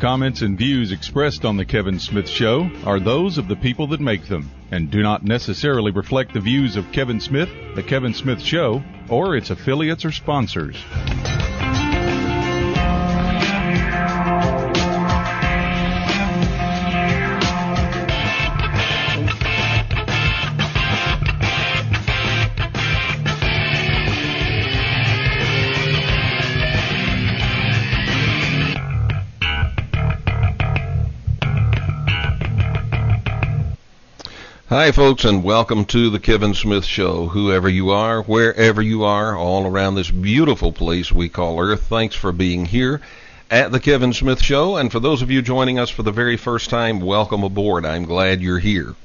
comments, and views expressed on The Kevin Smith Show are those of the people that make them and do not necessarily reflect the views of Kevin Smith, The Kevin Smith Show, or its affiliates or sponsors. Hi, folks, and welcome to the Kevin Smith Show. Whoever you are, wherever you are, all around this beautiful place we call Earth, thanks for being here at the Kevin Smith Show. And for those of you joining us for the very first time, welcome aboard. I'm glad you're here.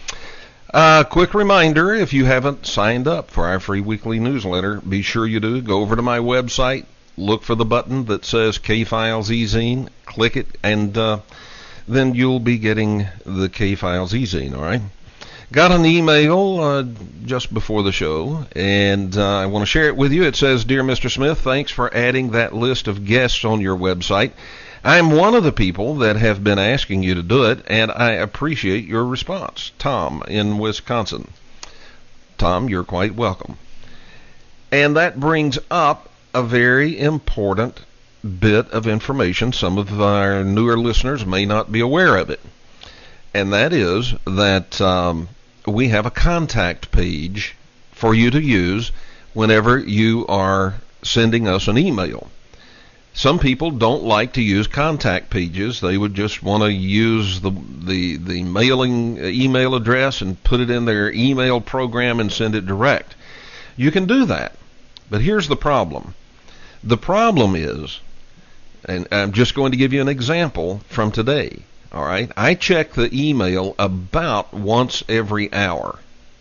Quick reminder, if you haven't signed up for our free weekly newsletter, be sure you do. Go over to my website, look for the button that says K-Files E-Zine, click it, and then you'll be getting the K-Files E-Zine, all right? Got an email just before the show, and I want to share it with you. It says, Dear Mr. Smith, thanks for adding that list of guests on your website. I'm one of the people that have been asking you to do it, and I appreciate your response. Tom in Wisconsin. Tom, you're quite welcome. And that brings up a very important bit of information. Some of our newer listeners may not be aware of it. And that is that we have a contact page for you to use whenever you are sending us an email. Some people don't like to use contact pages. They would just want to use the mailing email address and put it in their email program and send it direct. You can do that. But here's the problem. The problem is, and I'm just going to give you an example from today. All right, I check the email about once every hour,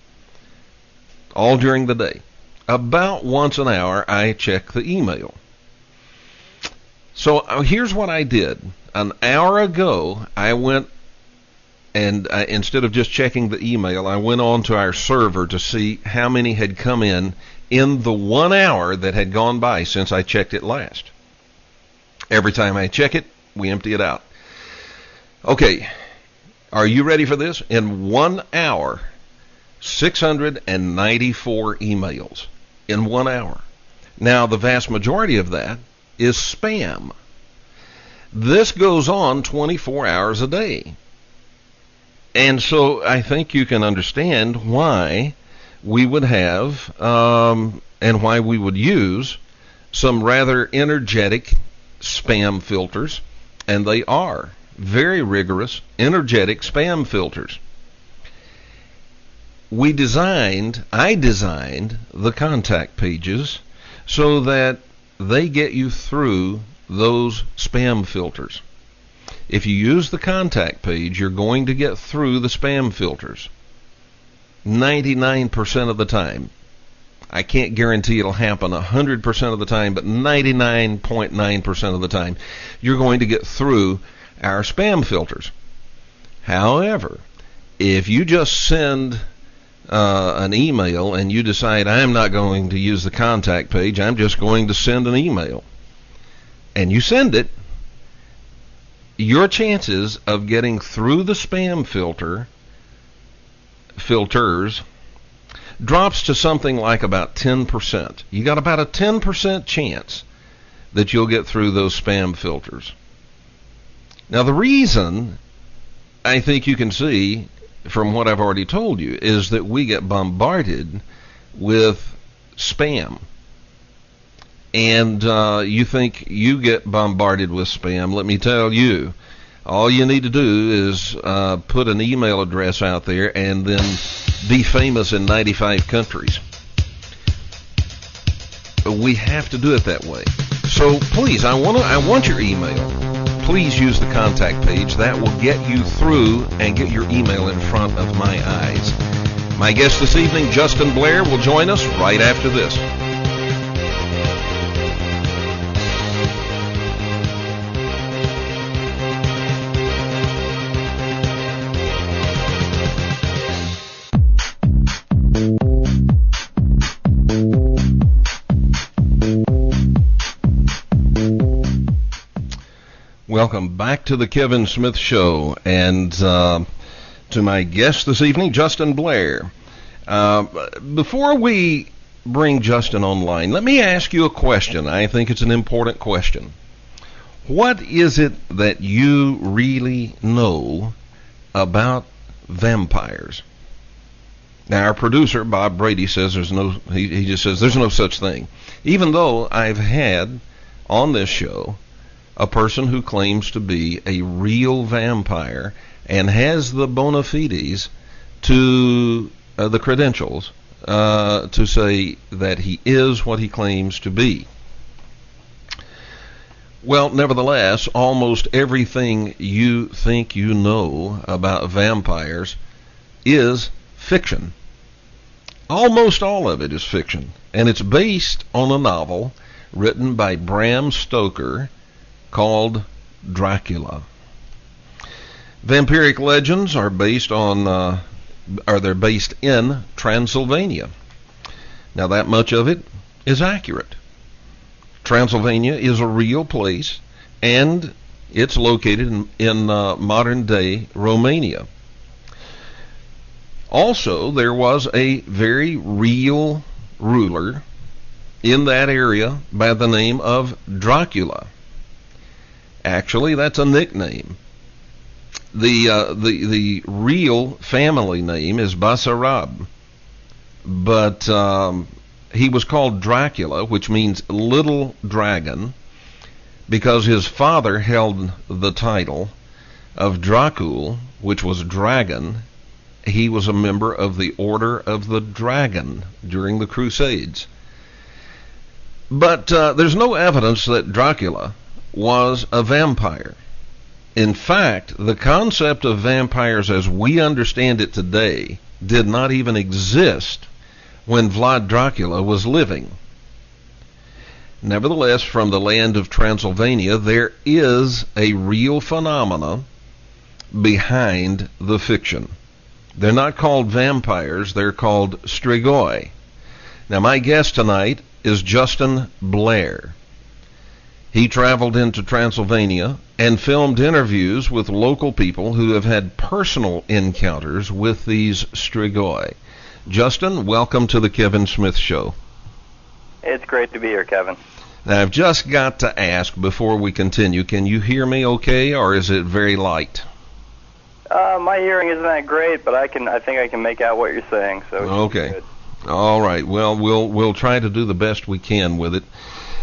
all during the day. About once an hour, I check the email. So here's what I did. An hour ago, I went and instead of just checking the email, I went on to our server to see how many had come in the 1 hour that had gone by since I checked it last. Every time I check it, we empty it out. Okay, are you ready for this? In 1 hour, 694 emails in 1 hour. Now, the vast majority of that is spam. This goes on 24 hours a day. And so I think you can understand why we would have and why we would use some rather energetic spam filters, and they are very rigorous, energetic spam filters. I designed the contact pages so that they get you through those spam filters. If you use the contact page, you're going to get through the spam filters 99% of the time. I can't guarantee it'll happen 100% of the time, but 99.9% of the time, you're going to get through our spam filters. However, if you just send an email and you decide, I'm not going to use the contact page, I'm just going to send an email, and you send it, your chances of getting through the spam filters drops to something like about 10%. You got about a 10% chance that you'll get through those spam filters. Now, the reason I think you can see from what I've already told you is that we get bombarded with spam. And you think you get bombarded with spam. Let me tell you, all you need to do is put an email address out there and then be famous in 95 countries. We have to do it that way. So please, I want your email. Please use the contact page. That will get you through and get your email in front of my eyes. My guest this evening, Justin Blair, will join us right after this. Welcome back to the Kevin Smith Show, and to my guest this evening, Justin Blair. Before we bring Justin online, let me ask you a question. I think it's an important question. What is it that you really know about vampires? Now, our producer, Bob Brady, says he just says there's no such thing. Even though I've had on this show a person who claims to be a real vampire and has the bona fides to the credentials to say that he is what he claims to be. Well, nevertheless, almost everything you think you know about vampires is fiction. Almost all of it is fiction, and it's based on a novel written by Bram Stoker called Dracula. Vampiric legends are based in Transylvania. Now, that much of it is accurate. Transylvania is a real place, and it's located in modern-day Romania. Also, there was a very real ruler in that area by the name of Dracula. Actually, that's a nickname. The real family name is Basarab, but he was called Dracula, which means little dragon, because his father held the title of Dracul, which was dragon. He was a member of the Order of the Dragon during the Crusades. But there's no evidence that Dracula was a vampire. In fact, the concept of vampires as we understand it today did not even exist when Vlad Dracula was living. Nevertheless, from the land of Transylvania, there is a real phenomena behind the fiction. They're not called vampires, they're called strigoi. Now, my guest tonight is Justin Blair. He traveled into Transylvania and filmed interviews with local people who have had personal encounters with these strigoi. Justin, welcome to the Kevin Smith Show. It's great to be here, Kevin. Now, I've just got to ask before we continue, can you hear me okay, or is it very light? My hearing isn't that great, but I think I can make out what you're saying. So okay. Good. All right. Well, we'll try to do the best we can with it.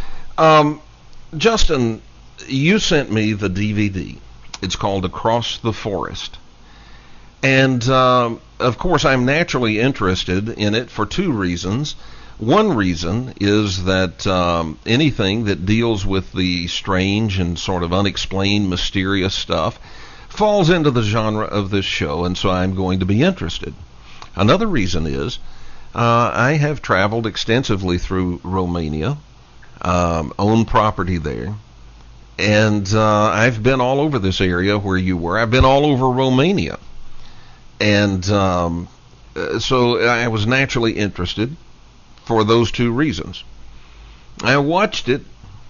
Justin, you sent me the DVD. It's called Across the Forest. And, of course, I'm naturally interested in it for two reasons. One reason is that anything that deals with the strange and sort of unexplained, mysterious stuff falls into the genre of this show, and so I'm going to be interested. Another reason is I have traveled extensively through Romania, own property there, and I've been all over this area where you were. I've been all over Romania, and so I was naturally interested for those two reasons. I watched it,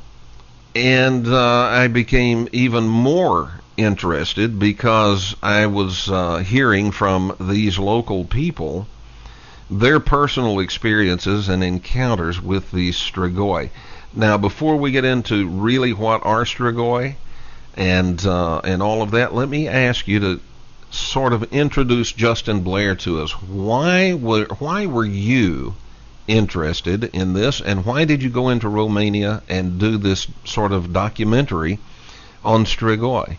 and I became even more interested because I was hearing from these local people their personal experiences and encounters with these strigoi. Now, before we get into really what are strigoi and all of that, let me ask you to sort of introduce Justin Blair to us. Why were you interested in this, and why did you go into Romania and do this sort of documentary on strigoi?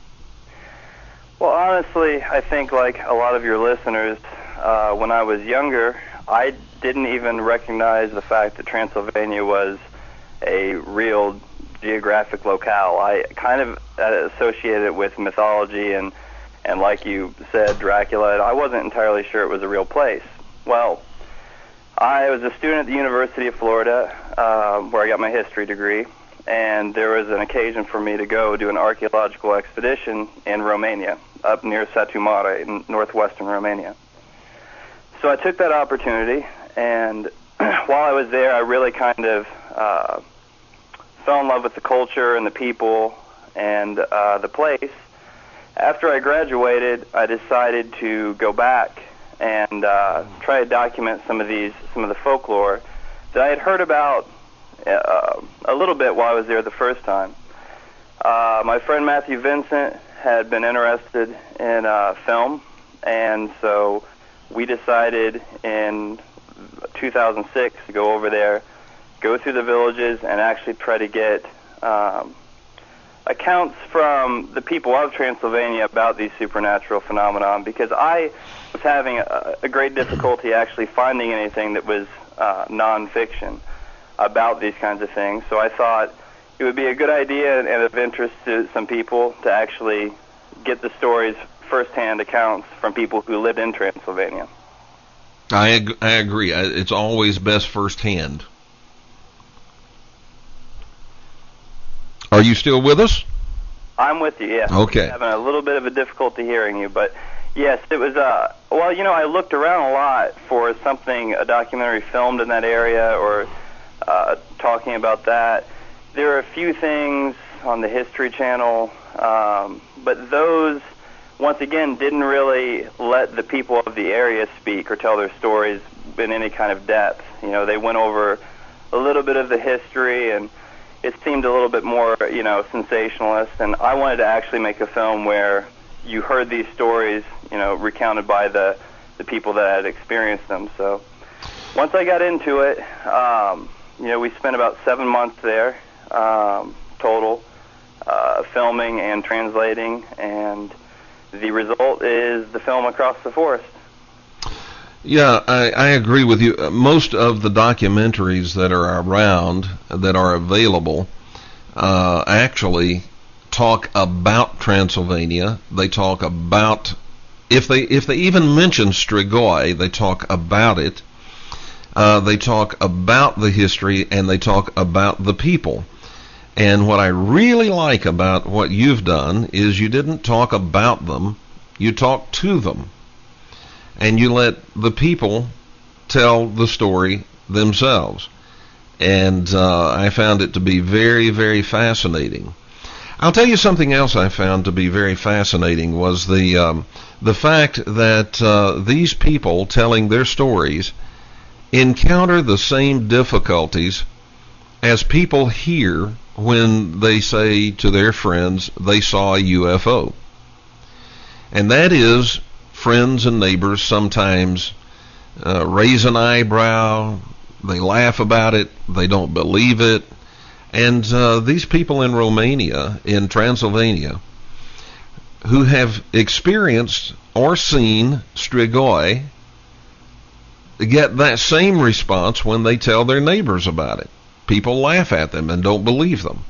Well, honestly, I think like a lot of your listeners, when I was younger, I didn't even recognize the fact that Transylvania was a real geographic locale. I kind of associated it with mythology and like you said, Dracula. I wasn't entirely sure it was a real place. Well, I was a student at the University of Florida, where I got my history degree, and there was an occasion for me to go do an archaeological expedition in Romania, up near Satu Mare in northwestern Romania. So I took that opportunity, and while I was there, I really kind of fell in love with the culture and the people, and the place. After I graduated, I decided to go back and try to document some of the folklore that I had heard about a little bit while I was there the first time. My friend Matthew Vincent had been interested in film, and so we decided in 2006 to go over there, go through the villages, and actually try to get accounts from the people of Transylvania about these supernatural phenomenon, because I was having a great difficulty actually finding anything that was nonfiction about these kinds of things. So I thought it would be a good idea and of interest to some people to actually get the stories, first-hand accounts from people who lived in Transylvania. I agree. It's always best firsthand. Are you still with us? I'm with you, yes. Okay. I'm having a little bit of a difficulty hearing you, but yes, it was, well, you know, I looked around a lot for something, a documentary filmed in that area or talking about that. There are a few things on the History Channel, but those, once again, didn't really let the people of the area speak or tell their stories in any kind of depth. You know, they went over a little bit of the history, and it seemed a little bit more, you know, sensationalist. And I wanted to actually make a film where you heard these stories, you know, recounted by the people that had experienced them. So once I got into it, you know, we spent about 7 months there total, filming and translating, and the result is the film Across the Forest. Yeah, I agree with you. Most of the documentaries that are around, that are available, actually talk about Transylvania. They talk about, if they even mention Strigoi, they talk about it. They talk about the history, and they talk about the people. And what I really like about what you've done is you didn't talk about them, you talked to them. And you let the people tell the story themselves. And I found it to be very, very fascinating. I'll tell you something else I found to be very fascinating was the fact that these people telling their stories encounter the same difficulties as people hear when they say to their friends they saw a UFO. And that is, friends and neighbors sometimes raise an eyebrow, they laugh about it, they don't believe it. And these people in Romania, in Transylvania, who have experienced or seen Strigoi, get that same response when they tell their neighbors about it. People laugh at them and don't believe them.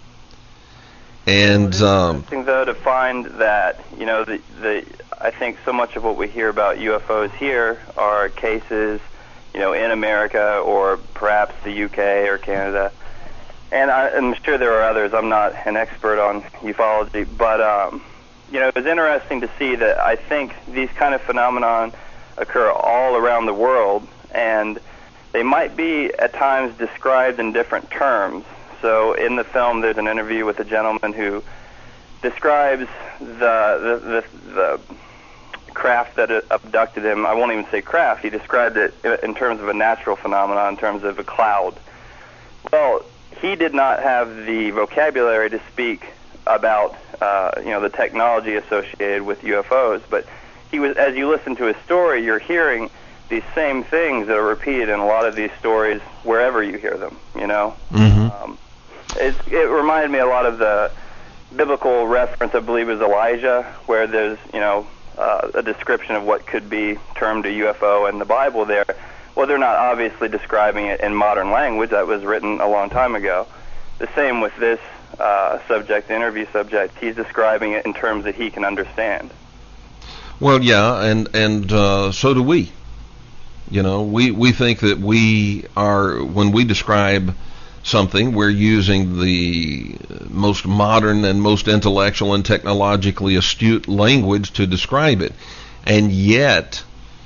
And it's interesting, though, to find that, you know, I think so much of what we hear about UFOs here are cases, you know, in America or perhaps the UK or Canada. And I'm sure there are others. I'm not an expert on ufology, but you know, it was interesting to see that I think these kind of phenomenon occur all around the world, and they might be at times described in different terms. So in the film, there's an interview with a gentleman who describes the craft that abducted him. I won't even say craft. He described it in terms of a natural phenomenon, in terms of a cloud. Well, he did not have the vocabulary to speak about you know, the technology associated with UFOs, but he was, as you listen to his story, you're hearing these same things that are repeated in a lot of these stories wherever you hear them, you know. Mm-hmm. It reminded me a lot of the biblical reference, I believe, is Elijah, where there's, you know, a description of what could be termed a UFO in the Bible there. Well, they're not obviously describing it in modern language. That was written a long time ago. The same with this subject, the interview subject. He's describing it in terms that he can understand. Well, yeah, and so do we. You know, we think that we are, when we describe something, we're using the most modern and most intellectual and technologically astute language to describe it. And yet,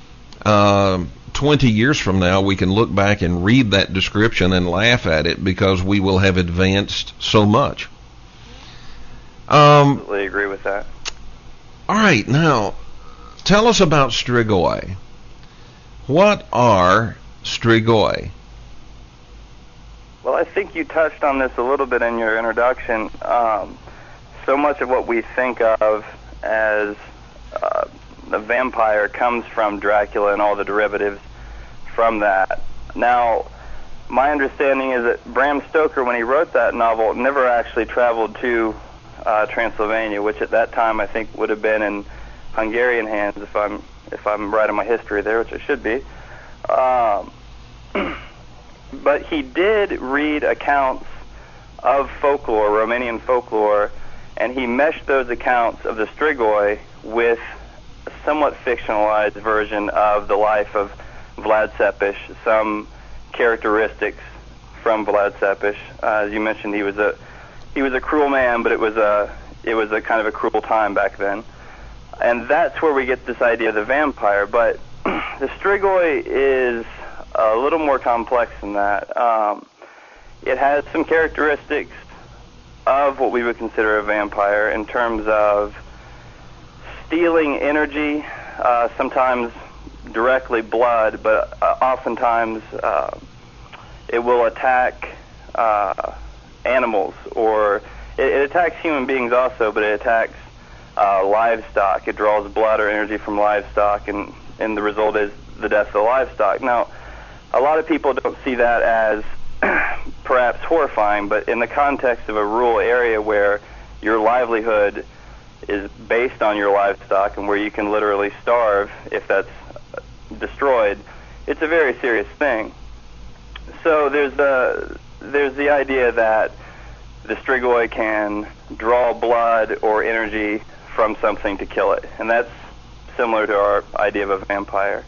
20 years from now, we can look back and read that description and laugh at it because we will have advanced so much. Absolutely agree with that. All right, now, tell us about strigoi. What are strigoi? Well, I think you touched on this a little bit in your introduction. So much of what we think of as the vampire comes from Dracula and all the derivatives from that. Now, my understanding is that Bram Stoker, when he wrote that novel, never actually traveled to Transylvania, which at that time I think would have been in Hungarian hands, if I'm right in my history there, which I should be. But he did read accounts of folklore, Romanian folklore, and he meshed those accounts of the strigoi with a somewhat fictionalized version of the life of Vlad Tepes, some characteristics from Vlad Tepes. As you mentioned, he was a cruel man, but it was a kind of a cruel time back then. And that's where we get this idea of the vampire. But the strigoi is a little more complex than that. It has some characteristics of what we would consider a vampire in terms of stealing energy, sometimes directly blood, but oftentimes it will attack animals, or it attacks human beings also, but it attacks livestock. It draws blood or energy from livestock, and the result is the death of the livestock. Now, a lot of people don't see that as perhaps horrifying, but in the context of a rural area where your livelihood is based on your livestock and where you can literally starve if that's destroyed, it's a very serious thing. So there's the idea that the strigoi can draw blood or energy from something to kill it, and that's similar to our idea of a vampire.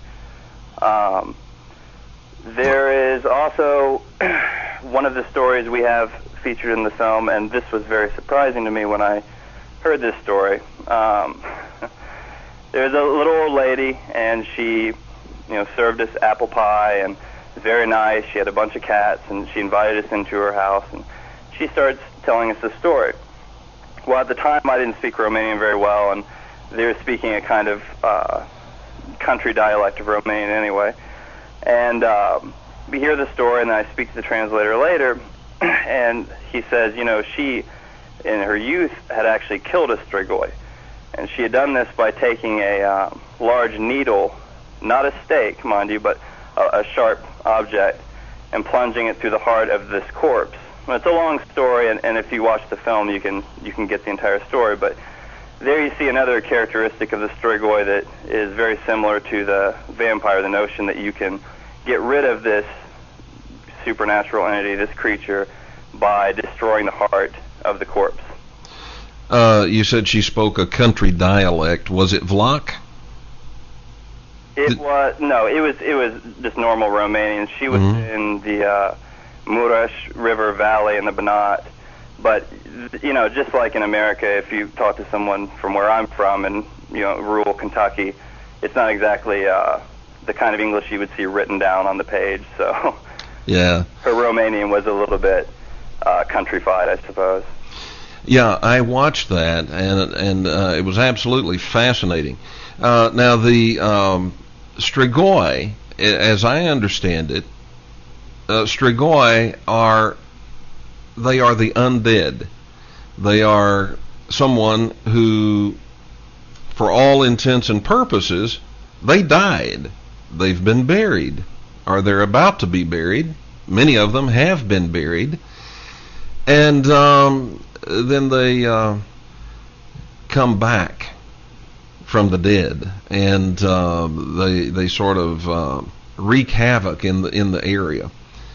There is also one of the stories we have featured in the film, and this was very surprising to me when I heard this story. There's a little old lady, and she, served us apple pie, and it was very nice. She had a bunch of cats, and she invited us into her house, and she starts telling us this story. Well, at the time, I didn't speak Romanian very well, and they were speaking a kind of country dialect of Romanian anyway. And we hear the story, and I speak to the translator later, and he says, she, in her youth, had actually killed a strigoi. And she had done this by taking a large needle, not a stake, mind you, but a sharp object, and plunging it through the heart of this corpse. Well, it's a long story, and if you watch the film, you can get the entire story. But there you see another characteristic of the strigoi that is very similar to the vampire, the notion that you can get rid of this supernatural entity, this creature, by destroying the heart of the corpse. You said she spoke a country dialect. Was it Vlach? It was just normal Romanian. She was in the Mureș River Valley in the Banat. But, just like in America, if you talk to someone from where I'm from in, rural Kentucky, it's not exactly the kind of English you would see written down on the page. So yeah, her Romanian was a little bit countrified, I suppose. Yeah, I watched that, and it was absolutely fascinating. Now, the strigoi, as I understand it, strigoi are the undead. They are someone who, for all intents and purposes, they died. They've been buried, or they're about to be buried. Many of them have been buried. And then they come back from the dead, and they sort of wreak havoc in the area.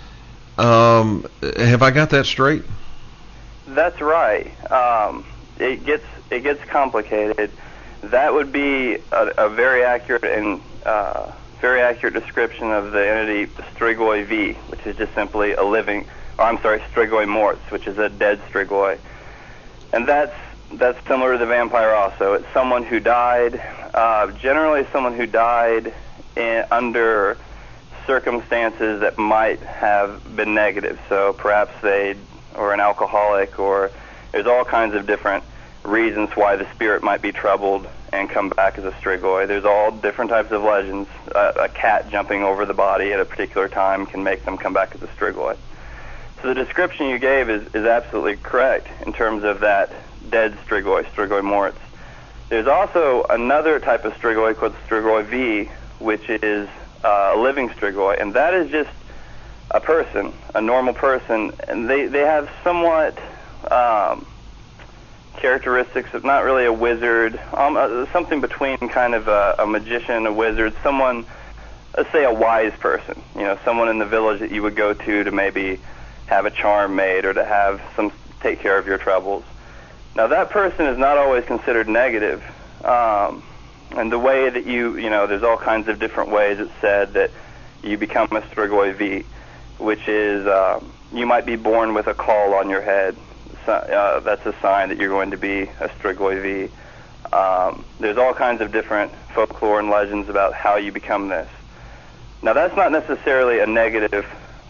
Have I got that straight? That's right. It gets complicated. That would be a very accurate and very accurate description of the entity Strigoi V, which is just simply Strigoi Morts, which is a dead strigoi. And that's similar to the vampire also. It's someone who died, generally someone who died under circumstances that might have been negative. So perhaps they were an alcoholic, or there's all kinds of different reasons why the spirit might be troubled and come back as a strigoi. There's all different types of legends. A cat jumping over the body at a particular time can make them come back as a strigoi. So the description you gave is absolutely correct in terms of that dead strigoi, Strigoi moritz. There's also another type of strigoi called Strigoi V, which is a living strigoi, and that is just a person, a normal person, and they have somewhat characteristics of not really a wizard, something between kind of a magician, a wizard, someone, let's say a wise person, someone in the village that you would go to maybe have a charm made or to have take care of your troubles. Now that person is not always considered negative, and the way that there's all kinds of different ways it's said that you become a Strigoi V, which is you might be born with a caul on your head. That's a sign that you're going to be a Strigoi V. There's all kinds of different folklore and legends about how you become this. Now that's not necessarily a negative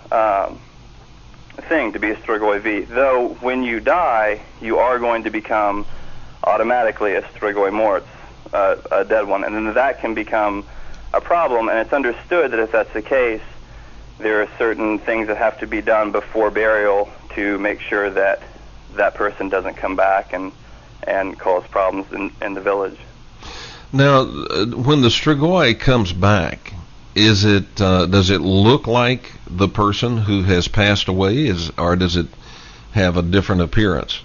thing to be a Strigoi V, though when you die, you are going to become automatically a Strigoi moritz, a dead one, and then that can become a problem, and it's understood that if that's the case, there are certain things that have to be done before burial to make sure that that person doesn't come back and cause problems in the village. Now, when the Strigoi comes back, does it look like the person who has passed away, or does it have a different appearance?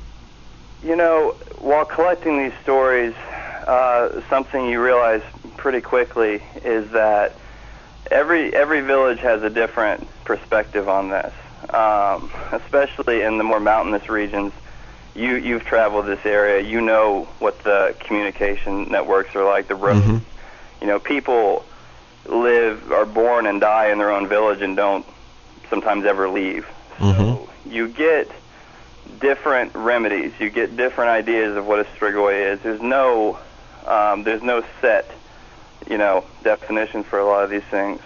While collecting these stories, something you realize pretty quickly is that every village has a different perspective on this. Especially in the more mountainous regions. You've traveled this area. You know what the communication networks are like, the roads. Mm-hmm. People are born and die in their own village and don't sometimes ever leave. Mm-hmm. So you get different remedies. You get different ideas of what a Strigoi is. There's no set, definition for a lot of these things.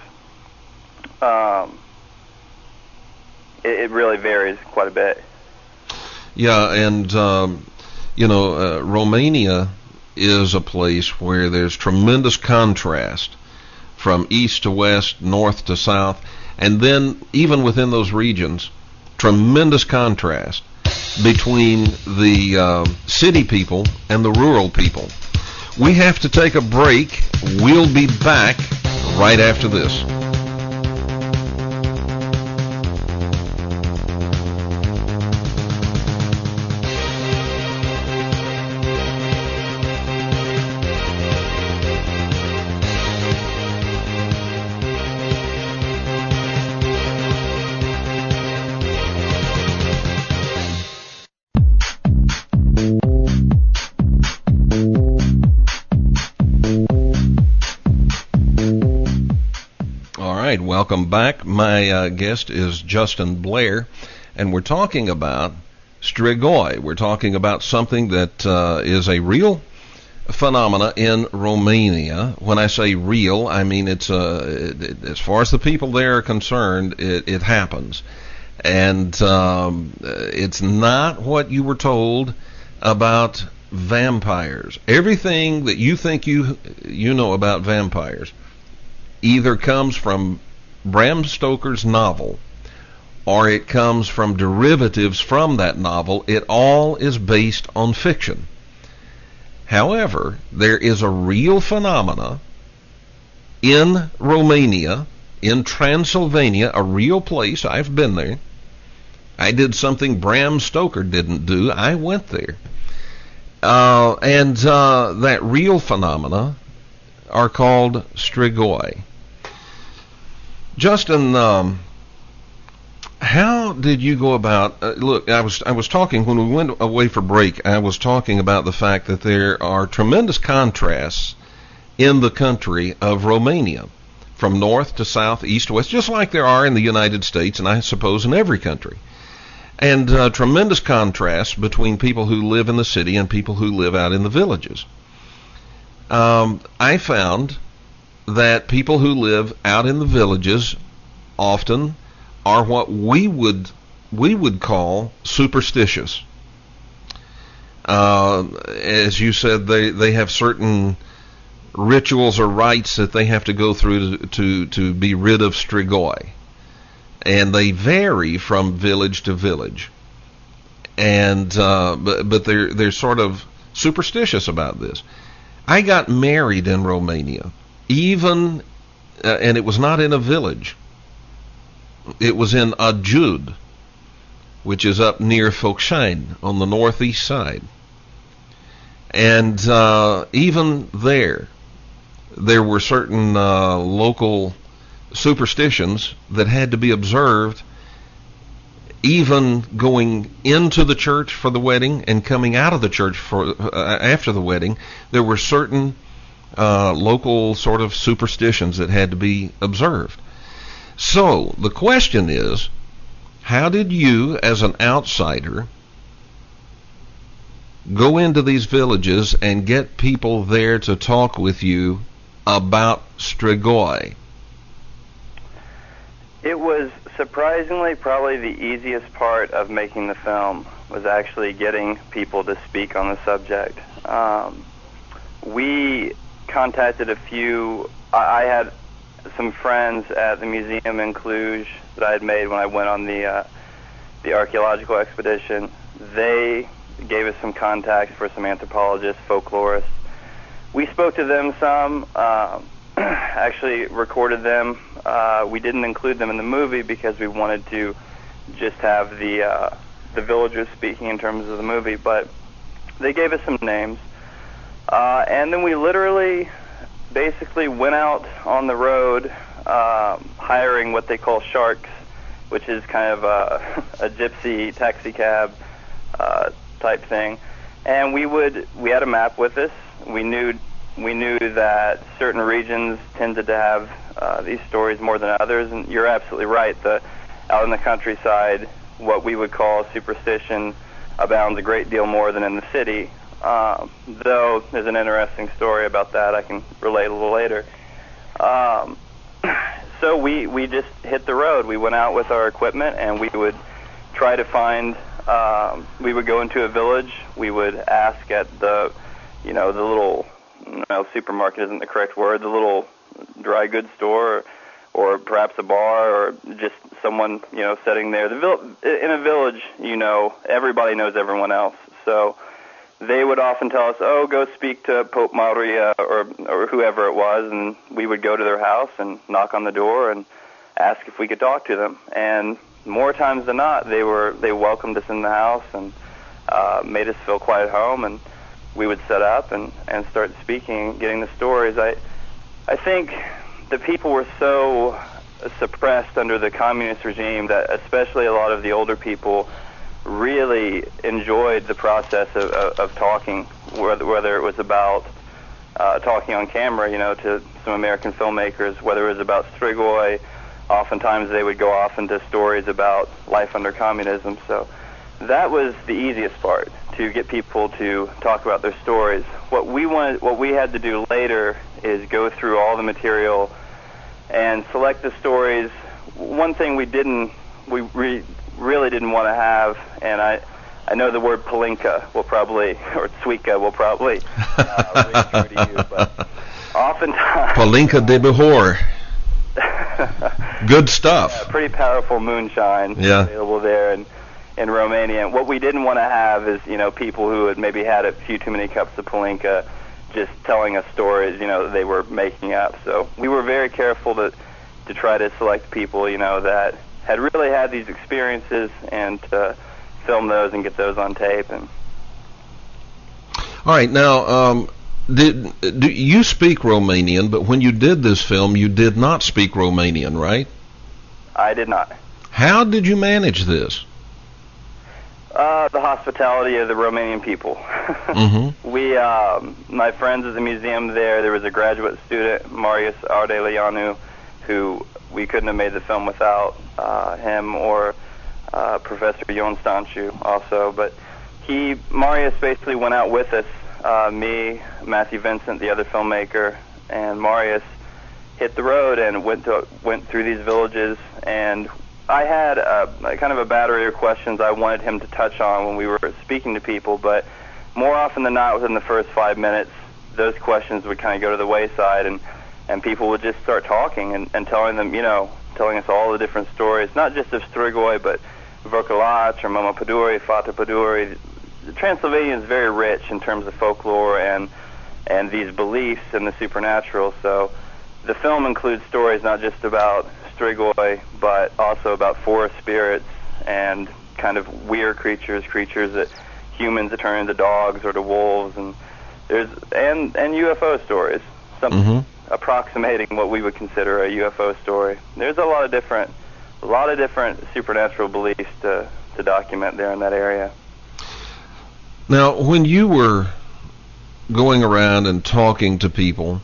It really varies quite a bit. Yeah, and Romania is a place where there's tremendous contrast from east to west, north to south, and then even within those regions, tremendous contrast between the city people and the rural people. We have to take a break. We'll be back right after this. Welcome back. My guest is Justin Blair, and we're talking about Strigoi. We're talking about something that is a real phenomena in Romania. When I say real, I mean it's as far as the people there are concerned, it happens. And it's not what you were told about vampires. Everything that you think you know about vampires either comes from Bram Stoker's novel, or it comes from derivatives from that novel. It all is based on fiction. However, there is a real phenomena in Romania, in Transylvania, a real place. I've been there. I did something Bram Stoker didn't do. I went there. And that real phenomena are called Strigoi. Justin, how did you go about? Look, I was talking when we went away for break. I was talking about the fact that there are tremendous contrasts in the country of Romania, from north to south, east to west, just like there are in the United States, and I suppose in every country. And tremendous contrasts between people who live in the city and people who live out in the villages. I found that people who live out in the villages often are what we would call superstitious. As you said, they have certain rituals or rites that they have to go through to be rid of Strigoi, and they vary from village to village, and but they're sort of superstitious about this. I got married in Romania, even and it was not in a village. It was in Adjud, which is up near Focșani on the northeast side. And even there were certain local superstitions that had to be observed, even going into the church for the wedding and coming out of the church for after the wedding. There were certain local sort of superstitions that had to be observed. So the question is, how did you, as an outsider, go into these villages and get people there to talk with you about Strigoi? It was surprisingly probably the easiest part of making the film, was actually getting people to speak on the subject. We contacted a few. I had some friends at the museum in Cluj that I had made when I went on the archaeological expedition. They gave us some contacts for some anthropologists, folklorists. We spoke to them some, actually recorded them. We didn't include them in the movie because we wanted to just have the villagers speaking in terms of the movie, but they gave us some names. And then we literally basically went out on the road, hiring what they call sharks, which is kind of a gypsy taxi cab type thing. And we had a map with us. We knew that certain regions tended to have these stories more than others. And you're absolutely right. Out in the countryside, what we would call superstition abounds a great deal more than in the city. Though there's an interesting story about that I can relate a little later. So we just hit the road. We went out with our equipment, and we would try to find. We would go into a village. We would ask at the little, supermarket isn't the correct word, the little dry goods store, or perhaps a bar, or just someone sitting there. In a village, everybody knows everyone else. So they would often tell us, "Oh, go speak to Pope Maria," or whoever it was, and we would go to their house and knock on the door and ask if we could talk to them. And more times than not, they welcomed us in the house and made us feel quite at home, and we would set up and start speaking, getting the stories. I think the people were so suppressed under the communist regime that especially a lot of the older people really enjoyed the process of talking, whether it was about talking on camera, to some American filmmakers, whether it was about Strigoi. Oftentimes they would go off into stories about life under communism. So that was the easiest part, to get people to talk about their stories. What we had to do later is go through all the material and select the stories. One thing we really didn't want to have, and I know the word Palinka will probably, or Tswika will probably ring true to you, but oftentimes Palinka de Bihor. Good stuff. Yeah, pretty powerful moonshine available there in Romania. And what we didn't want to have is, people who had maybe had a few too many cups of Palinka just telling us stories, that they were making up. So we were very careful to try to select people, that had really had these experiences, and to film those and get those on tape. And all right, now, do you speak Romanian? But when you did this film, you did not speak Romanian, right? I did not. How did you manage this? The hospitality of the Romanian people. Mm-hmm. We, my friends at the museum there was a graduate student, Marius Ardeleanu, who we couldn't have made the film without him, or Professor Ion Stanciu also. But Marius basically went out with us, me, Matthew Vincent, the other filmmaker, and Marius hit the road and went through these villages. And I had kind of a battery of questions I wanted him to touch on when we were speaking to people, but more often than not, within the first 5 minutes, those questions would kind of go to the wayside, and people would just start talking and telling them, telling us all the different stories, not just of Strigoi, but Vökalac or Mama Paduri, Fata Paduri. Transylvania is very rich in terms of folklore and these beliefs in the supernatural. So the film includes stories not just about Strigoi, but also about forest spirits and kind of weird creatures that humans that turn into dogs or to wolves, and UFO stories, approximating what we would consider a UFO story. There's a lot of different supernatural beliefs to document there in that area. Now, when you were going around and talking to people,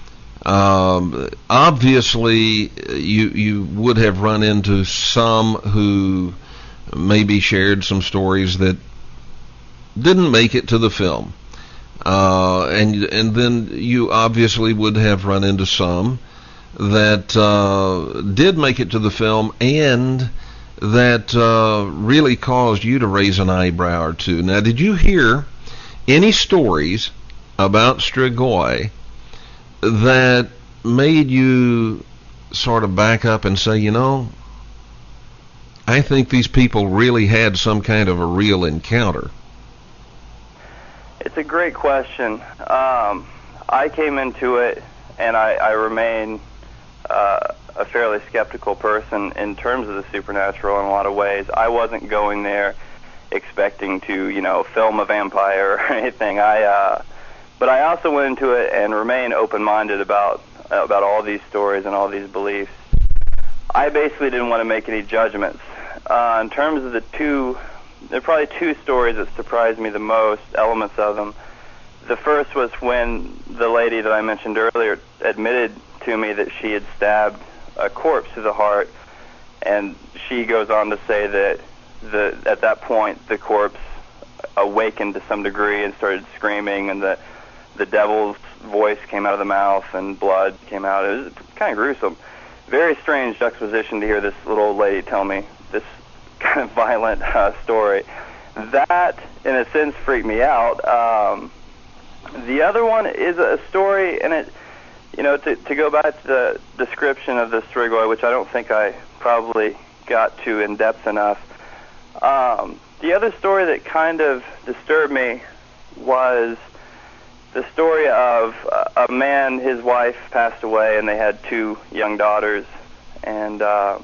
obviously you would have run into some who maybe shared some stories that didn't make it to the film, and then you obviously would have run into some that did make it to the film and that really caused you to raise an eyebrow or two. Now, did you hear any stories about Strigoi that made you sort of back up and say, I think these people really had some kind of a real encounter? It's a great question. I came into it, and I remain a fairly skeptical person in terms of the supernatural in a lot of ways. I wasn't going there expecting to, film a vampire or anything. But I also went into it and remain open-minded about all these stories and all these beliefs. I basically didn't want to make any judgments. In terms of there are probably two stories that surprised me the most, elements of them. The first was when the lady that I mentioned earlier admitted to me that she had stabbed a corpse to the heart, and she goes on to say that at that point the corpse awakened to some degree and started screaming, and the devil's voice came out of the mouth and blood came out. It was kind of gruesome. Very strange juxtaposition to hear this little old lady tell me this kind of violent story. That, in a sense, freaked me out. The other one is a story, and it, to go back to the description of the Strigoi, which I don't think I probably got to in depth enough. The other story that kind of disturbed me was the story of a man, his wife passed away, and they had 2 young daughters, and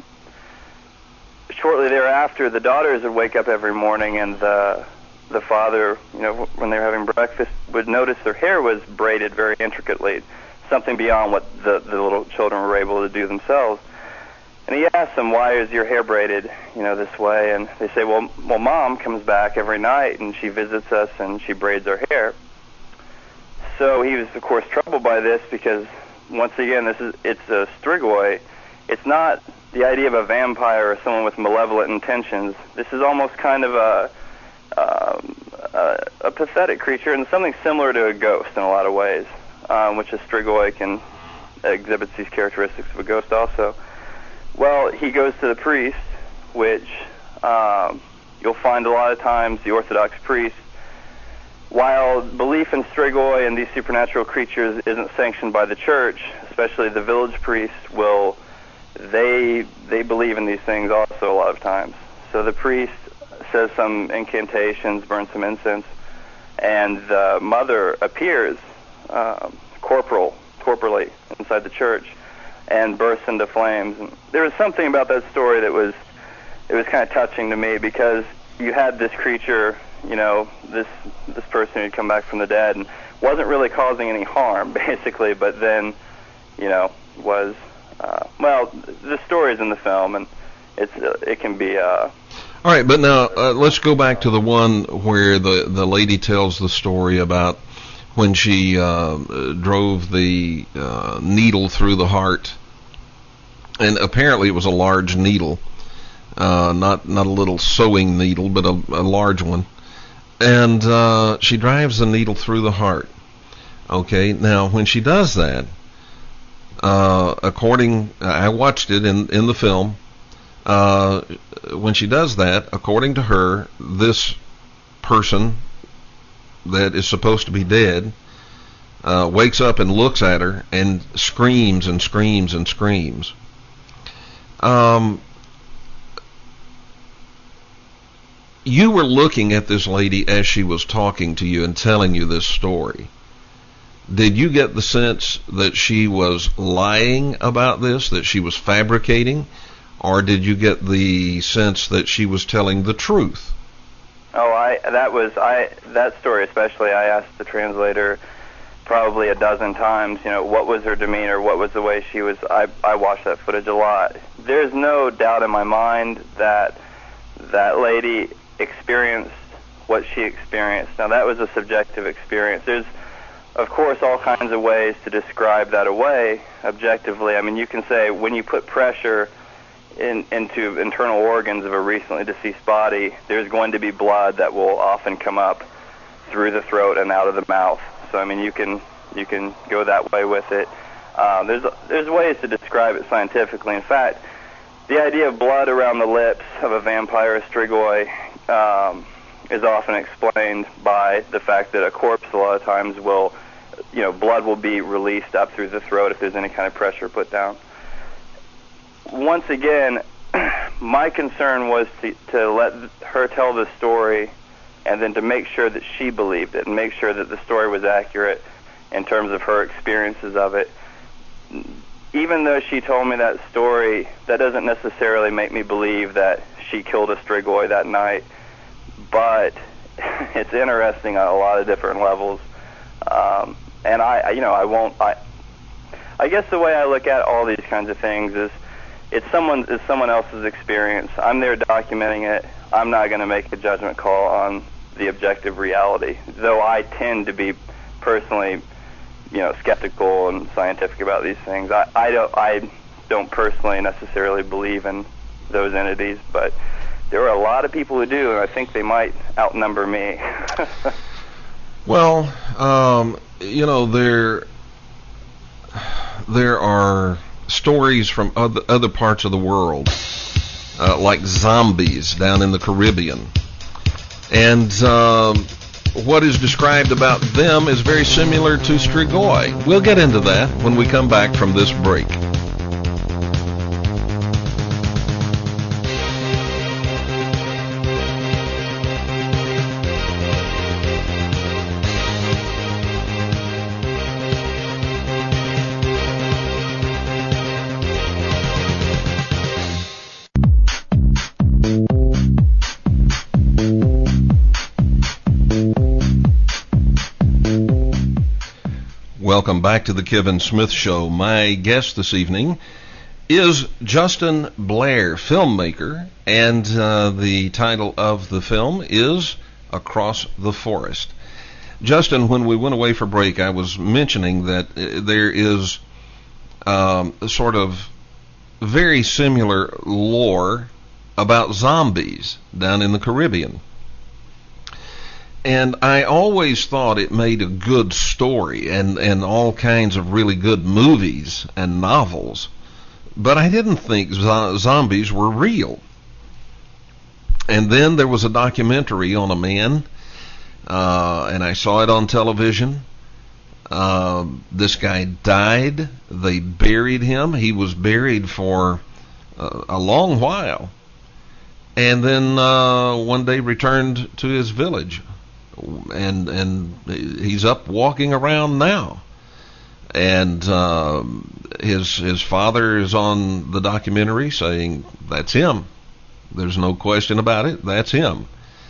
shortly thereafter, the daughters would wake up every morning, and the father, when they were having breakfast, would notice their hair was braided very intricately, something beyond what the little children were able to do themselves. And he asked them, "Why is your hair braided, this way?" And they say, well, Mom comes back every night, and she visits us, and she braids our hair. So he was, of course, troubled by this because, once again, it's a Strigoi. It's not the idea of a vampire or someone with malevolent intentions. This is almost kind of a pathetic creature and something similar to a ghost in a lot of ways, which a Strigoi exhibits these characteristics of a ghost also. Well, he goes to the priest, which you'll find a lot of times the Orthodox priest, while belief in Strigoi and these supernatural creatures isn't sanctioned by the church, especially the village priests they believe in these things also a lot of times. So the priest says some incantations, burns some incense, and the mother appears corporally inside the church and bursts into flames. And there was something about that story that was kind of touching to me, because you had this creature, this person who'd come back from the dead and wasn't really causing any harm, basically, but then, was, the story's in the film, and it can be... All right, but now let's go back to the one where the lady tells the story about when she drove the needle through the heart, and apparently it was a large needle, not a little sewing needle, but a large one. And she drives the needle through the heart. Okay, now when she does that, I watched it in the film. When she does that, according to her, this person that is supposed to be dead wakes up and looks at her and screams and screams and screams. You were looking at this lady as she was talking to you and telling you this story. Did you get the sense that she was lying about this, that she was fabricating, or did you get the sense that she was telling the truth? Oh, that story especially, I asked the translator probably a dozen times, what was her demeanor, what was the way she was. I watched that footage a lot. There's no doubt in my mind that that lady experienced what she experienced. Now, that was a subjective experience. There's, of course, all kinds of ways to describe that away objectively. I mean, you can say when you put pressure into internal organs of a recently deceased body, there's going to be blood that will often come up through the throat and out of the mouth. So, I mean, you can go that way with it. There's ways to describe it scientifically. In fact, the idea of blood around the lips of a vampire strigoi is often explained by the fact that a corpse a lot of times will, blood will be released up through the throat if there's any kind of pressure put down. Once again, my concern was to let her tell the story and then to make sure that she believed it and make sure that the story was accurate in terms of her experiences of it. Even though she told me that story, that doesn't necessarily make me believe that she killed a strigoi that night, but it's interesting on a lot of different levels. And I guess the way I look at all these kinds of things is it's someone else's experience. I'm there documenting it. I'm not going to make a judgment call on the objective reality, though I tend to be personally, skeptical and scientific about these things. I don't personally necessarily believe in those entities, but there are a lot of people who do, and I think they might outnumber me. Well, there are stories from other parts of the world, like zombies down in the Caribbean. And what is described about them is very similar to strigoi. We'll get into that when we come back from this break. Welcome back to the Kevin Smith Show. My guest this evening is Justin Blair, filmmaker, and the title of the film is Across the Forest. Justin, when we went away for break, I was mentioning that there is sort of very similar lore about zombies down in the Caribbean. And I always thought it made a good story and all kinds of really good movies and novels. But I didn't think zombies were real. And then there was a documentary on a man, and I saw it on television. This guy died. They buried him. He was buried for a long while. And then one day returned to his village. And he's up walking around now, and his father is on the documentary saying that's him. There's no question about it. That's him.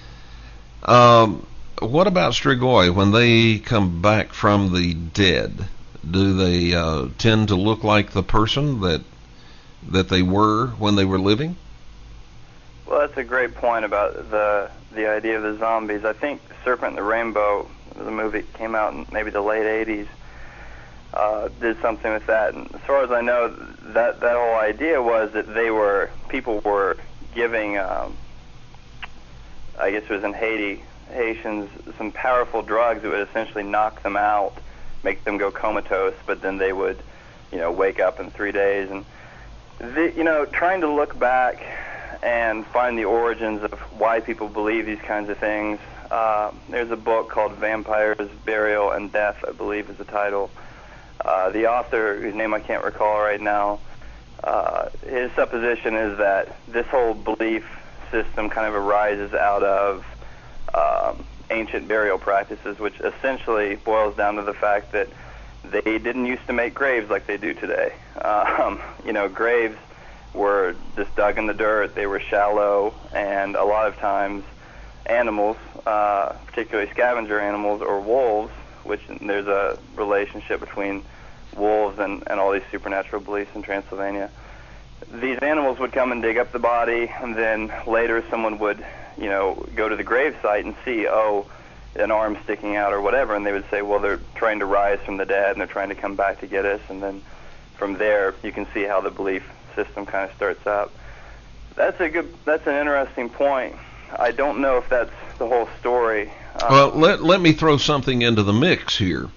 What about strigoi? When they come back from the dead, do they tend to look like the person that they were when they were living? Well, that's a great point about the idea of the zombies. I think Serpent and the Rainbow, the movie came out in maybe the late 80s, did something with that. And as far as I know, that whole idea was that people were giving, I guess it was in Haitians, some powerful drugs that would essentially knock them out, make them go comatose, but then they would, wake up in 3 days. And, trying to look back and find the origins of why people believe these kinds of things. There's a book called Vampires, Burial, and Death, I believe is the title. The author, whose name I can't recall right now, his supposition is that this whole belief system kind of arises out of ancient burial practices, which essentially boils down to the fact that they didn't used to make graves like they do today. Graves were just dug in the dirt, they were shallow, and a lot of times animals, particularly scavenger animals or wolves, which there's a relationship between wolves and all these supernatural beliefs in Transylvania. These animals would come and dig up the body, and then later someone would, go to the grave site and see, an arm sticking out or whatever, and they would say, well, they're trying to rise from the dead and they're trying to come back to get us, and then from there you can see how the belief system kind of starts out. That's an interesting point. I don't know if that's the whole story. Well, let me throw something into the mix here.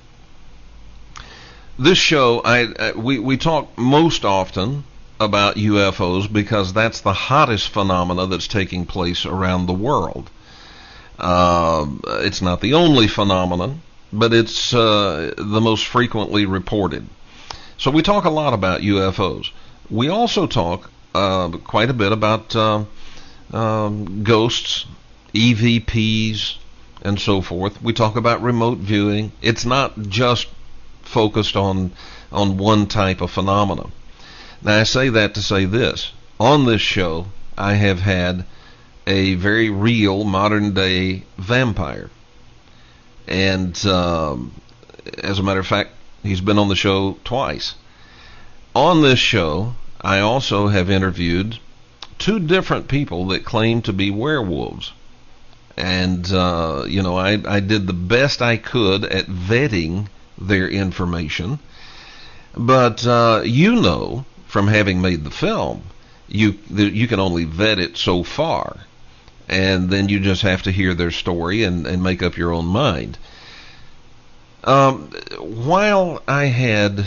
This show, we talk most often about UFOs because that's the hottest phenomena that's taking place around the world. It's not the only phenomenon, but it's the most frequently reported. So we talk a lot about UFOs. We also talk quite a bit about ghosts, EVPs, and so forth. We talk about remote viewing. It's not just focused on one type of phenomenon. Now, I say that to say this. On this show, I have had a very real modern-day vampire. And as a matter of fact, he's been on the show twice. On this show, I also have interviewed two different people that claim to be werewolves. And, I did the best I could at vetting their information. But, from having made the film, you can only vet it so far. And then you just have to hear their story and make up your own mind. While I had,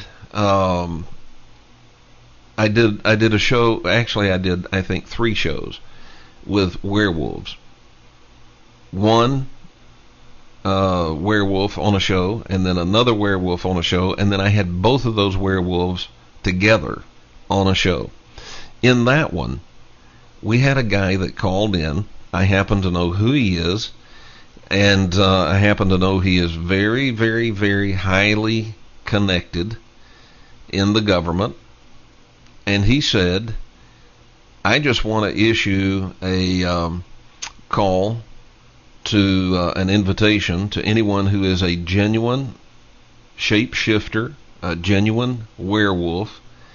I did a show, actually I think 3 shows with werewolves. One werewolf on a show, and then another werewolf on a show, and then I had both of those werewolves together on a show. In that one, we had a guy that called in. I happen to know who he is, and I happen to know he is very, very, very highly connected in the government. And he said, I just want to issue a call to an invitation to anyone who is a genuine shapeshifter, a genuine werewolf,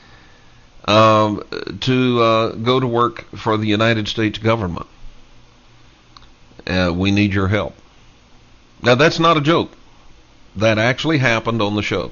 to go to work for the United States government. We need your help. Now, that's not a joke. That actually happened on the show.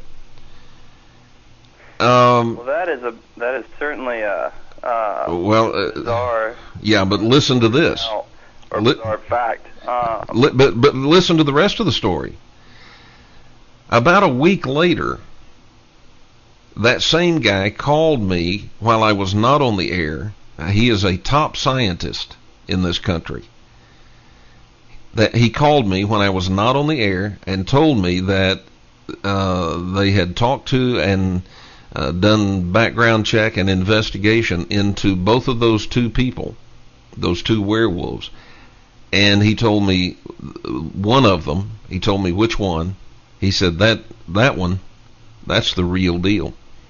Well, that is certainly a bizarre. Yeah, but listen to this. Or bizarre fact. But listen to the rest of the story. About a week later, that same guy called me while I was not on the air. He is a top scientist in this country. That he called me when I was not on the air and told me that they had talked to and done background check and investigation into both of those two people, those two werewolves. And he told me one of them, he told me which one. He said that one, that's the real deal.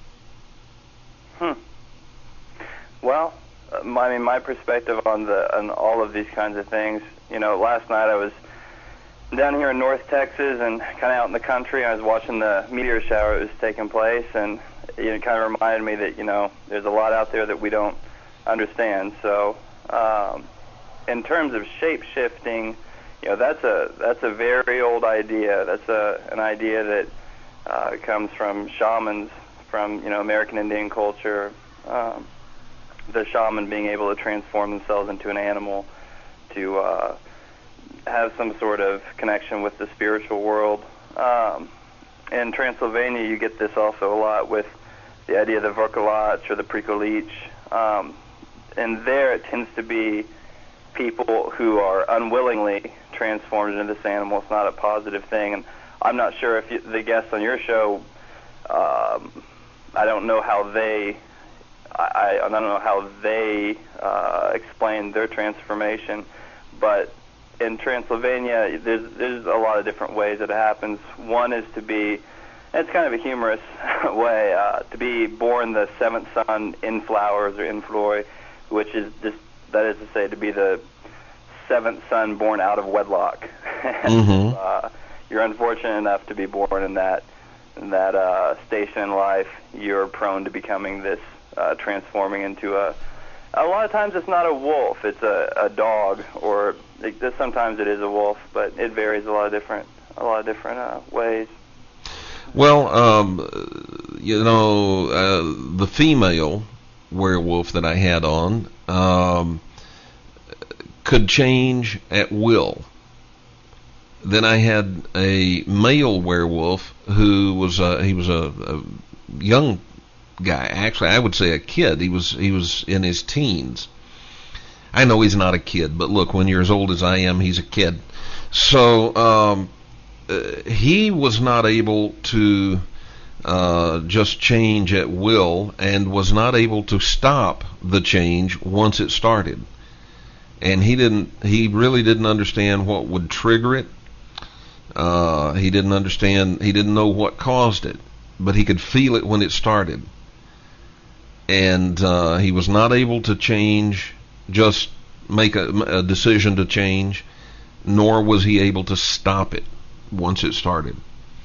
Well, my perspective on all of these kinds of things, last night I was down here in North Texas and kind of out in the country. I was watching the meteor shower that was taking place, and it kind of reminded me that, there's a lot out there that we don't understand. So, in terms of shape-shifting, that's a very old idea. That's an idea that comes from shamans, from American Indian culture. The shaman being able to transform themselves into an animal to have some sort of connection with the spiritual world. In Transylvania, you get this also a lot with the idea of the Vrkolach or the Prikolich. and there it tends to be people who are unwillingly transformed into this animal. It's not a positive thing, and I'm not sure if the guests on your show, I don't know how they, I don't know how they explain their transformation, but in Transylvania, there's a lot of different ways that it happens. One is to be, it's kind of a humorous way, to be born the seventh son in flowers or in flori, which is just, that is to say, to be the seventh son born out of wedlock. Mm-hmm. You're unfortunate enough to be born in that station in life. You're prone to becoming this, transforming into a lot of times it's not a wolf, it's a dog, or sometimes it is a wolf, but it varies a lot of different ways. Well, the female werewolf that I had on could change at will. Then I had a male werewolf who was he was a young guy. Actually, I would say a kid. He was in his teens. I know he's not a kid, but look, when you're as old as I am, he's a kid. So he was not able to just change at will, and was not able to stop the change once it started. And he really didn't understand what would trigger it. He didn't know what caused it, but he could feel it when it started. And he was not able to change, just make a decision to change, nor was he able to stop it once it started.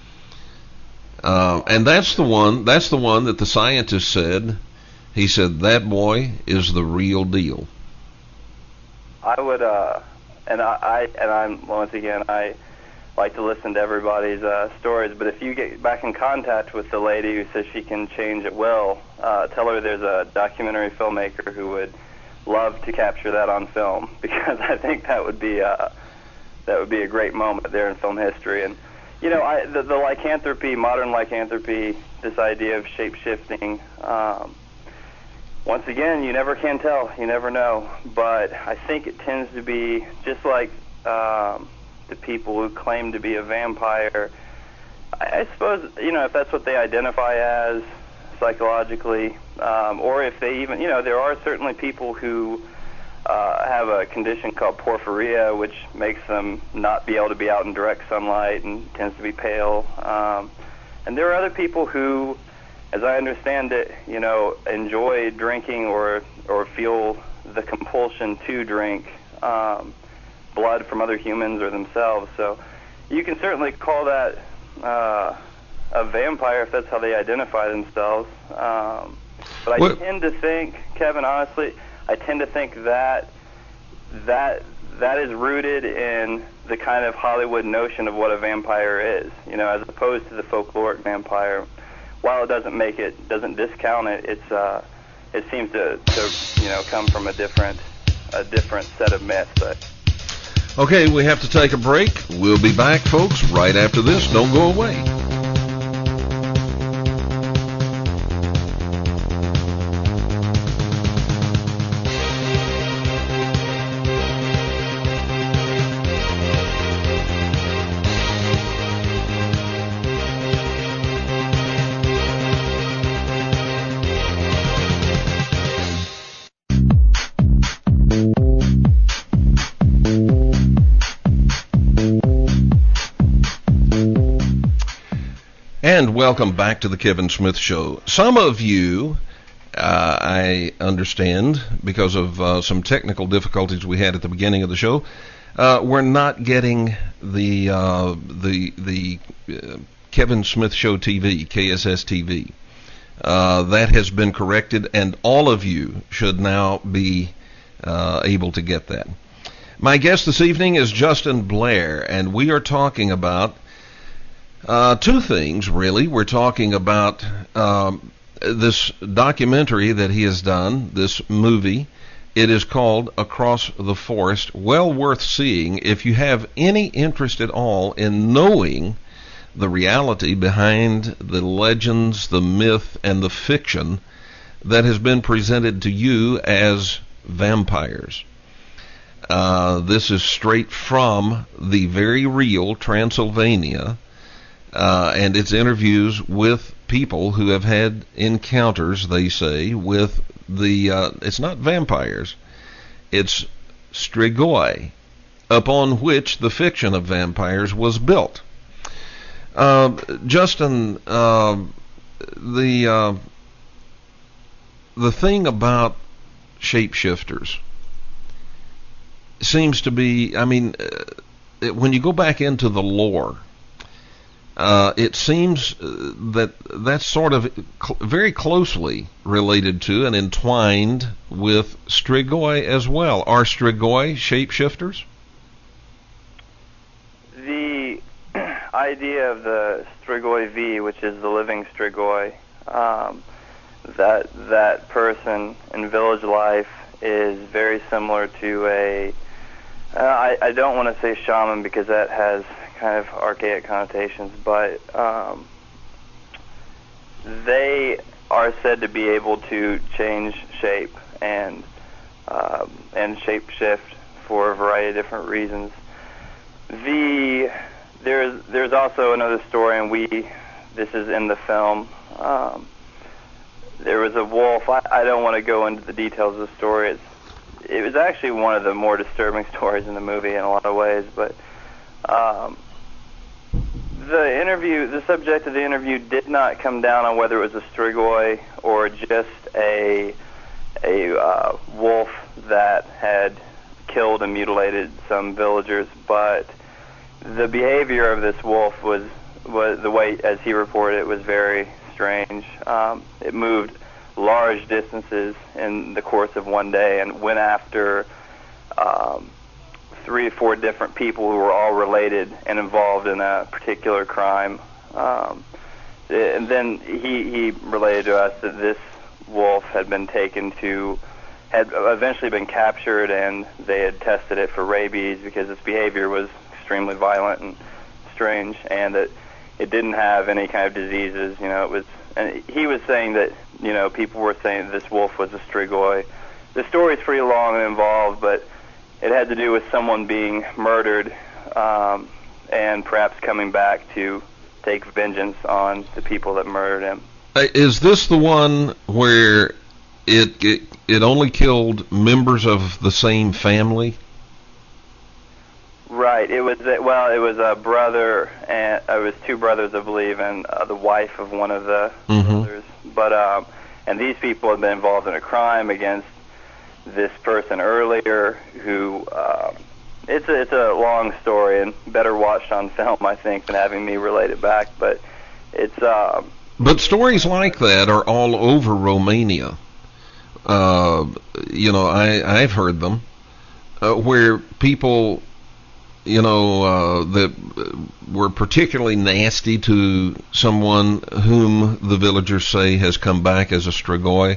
And that's the one that the scientist said. He said, that boy is the real deal. I would, I'm once again, I like to listen to everybody's stories, but if you get back in contact with the lady who says she can change at will, tell her there's a documentary filmmaker who would love to capture that on film, because I think that would be a great moment there in film history. And the lycanthropy, modern lycanthropy, this idea of shape-shifting, once again, you never can tell, you never know, but I think it tends to be just like the people who claim to be a vampire. I suppose, if that's what they identify as psychologically, or if they even, there are certainly people who have a condition called porphyria, which makes them not be able to be out in direct sunlight and tends to be pale. And there are other people who, as I understand it, enjoy drinking or feel the compulsion to drink blood from other humans or themselves. So you can certainly call that a vampire if that's how they identify themselves. But I tend to think, Kevin, honestly, that is rooted in the kind of Hollywood notion of what a vampire is, as opposed to the folkloric vampire. While it doesn't discount it, it seems to come from a different set of myths. But okay, we have to take a break. We'll be back, folks, right after this. Don't go away. And welcome back to the Kevin Smith Show. Some of you, I understand, because of some technical difficulties we had at the beginning of the show, we're not getting the Kevin Smith Show TV, KSS TV. That has been corrected, and all of you should now be able to get that. My guest this evening is Justin Blair, and we are talking about two things, really. We're talking about this documentary that he has done, this movie. It is called Across the Forest. Well worth seeing if you have any interest at all in knowing the reality behind the legends, the myth, and the fiction that has been presented to you as vampires. This is straight from the very real Transylvania, and it's interviews with people who have had encounters, they say, with it's not vampires, it's strigoi, upon which the fiction of vampires was built. Justin, the thing about shapeshifters seems to be, when you go back into the lore, it seems that that's sort of very closely related to and entwined with strigoi as well. Are strigoi shapeshifters? The idea of the strigoi V, which is the living strigoi, that person in village life is very similar to I don't want to say shaman because that has kind of archaic connotations, but they are said to be able to change shape and shape shift for a variety of different reasons. There's also another story, and this is in the film. There was a wolf. I don't want to go into the details of the story. It was actually one of the more disturbing stories in the movie in a lot of ways, but the subject of the interview did not come down on whether it was a strigoi or just a wolf that had killed and mutilated some villagers, but the behavior of this wolf was the way, as he reported, it was very strange. It moved large distances in the course of one day and went after 3 or 4 different people who were all related and involved in a particular crime. And then he related to us that this wolf had eventually been captured, and they had tested it for rabies because its behavior was extremely violent and strange, and that it didn't have any kind of diseases. And he was saying that, people were saying this wolf was a strigoi. The story's pretty long and involved, but it had to do with someone being murdered and perhaps coming back to take vengeance on the people that murdered him. Is this the one where it only killed members of the same family? Right. It was a brother, and it was 2 brothers, I believe, and the wife of one of the brothers. But and these people had been involved in a crime against this person earlier. Who it's a long story and better watched on film, I think, than having me relate it back. But it's But stories like that are all over Romania. I've heard them where people, that were particularly nasty to someone whom the villagers say has come back as a strigoi.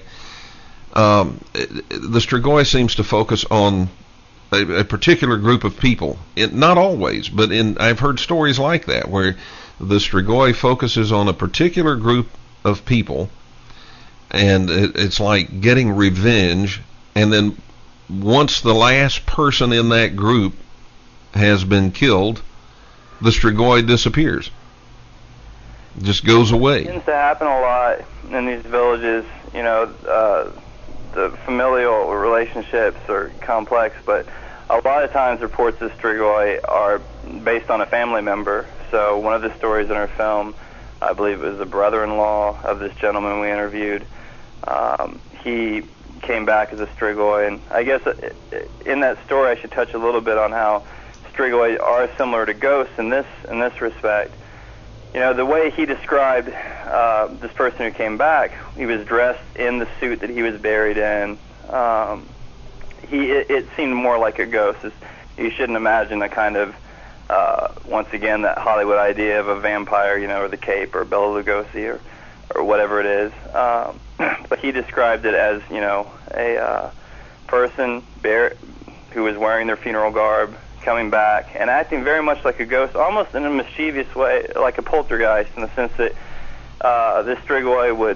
The strigoi seems to focus on a particular group of people. Not always, but I've heard stories like that where the strigoi focuses on a particular group of people, and it's like getting revenge, and then once the last person in that group has been killed, the strigoi disappears. It just goes away. It tends to happen a lot in these villages. The familial relationships are complex, but a lot of times reports of strigoi are based on a family member. So one of the stories in our film, I believe it was the brother-in-law of this gentleman we interviewed, he came back as a strigoi, and I guess in that story I should touch a little bit on how strigoi are similar to ghosts in this respect. The way he described this person who came back, he was dressed in the suit that he was buried in. It seemed more like a ghost. You shouldn't imagine a kind of, once again, that Hollywood idea of a vampire, or the Cape or Bela Lugosi or whatever it is. But he described it as, a person who was wearing their funeral garb, coming back and acting very much like a ghost, almost in a mischievous way, like a poltergeist, in the sense that this strigoi would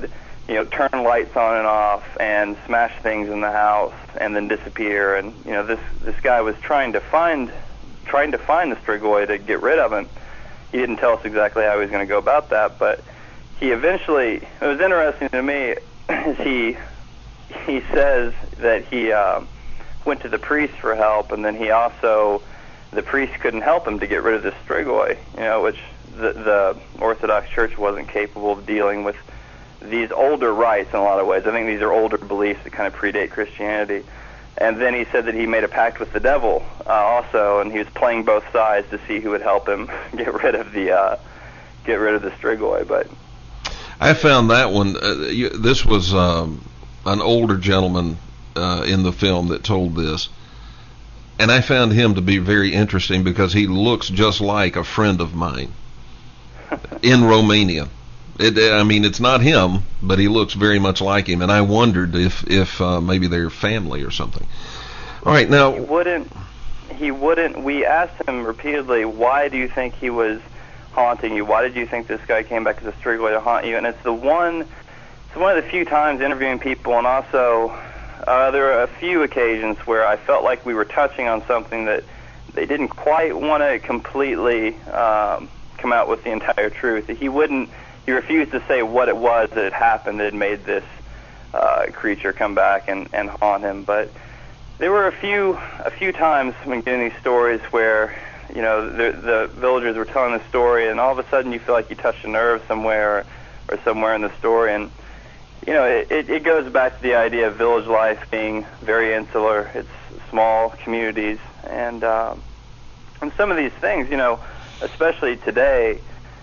turn lights on and off and smash things in the house and then disappear. And this guy was trying to find the Strigoi to get rid of him. He didn't tell us exactly how he was going to go about that, but he eventually. It was interesting to me. Is he says that he went to the priest for help, and then the priest couldn't help him to get rid of this Strigoi, which the Orthodox Church wasn't capable of dealing with these older rites in a lot of ways. I think these are older beliefs that kind of predate Christianity. And then he said that he made a pact with the devil also, and he was playing both sides to see who would help him get rid of the Strigoi. But I found that one. This was an older gentleman in the film that told this, and I found him to be very interesting because he looks just like a friend of mine in Romania. It's not him, but he looks very much like him, and I wondered if maybe they're family or something. All right, now he wouldn't. We asked him repeatedly, why do you think he was haunting you? Why did you think this guy came back as a Strigoi to haunt you? And it's one of the few times interviewing people, and also there are a few occasions where I felt like we were touching on something that they didn't quite want to completely come out with the entire truth. He refused to say what it was that had happened that had made this creature come back and haunt him. But there were a few times when getting these stories where the villagers were telling the story, and all of a sudden you feel like you touched a nerve somewhere or somewhere in the story. And it goes back to the idea of village life being very insular. It's small communities, and some of these things, especially today.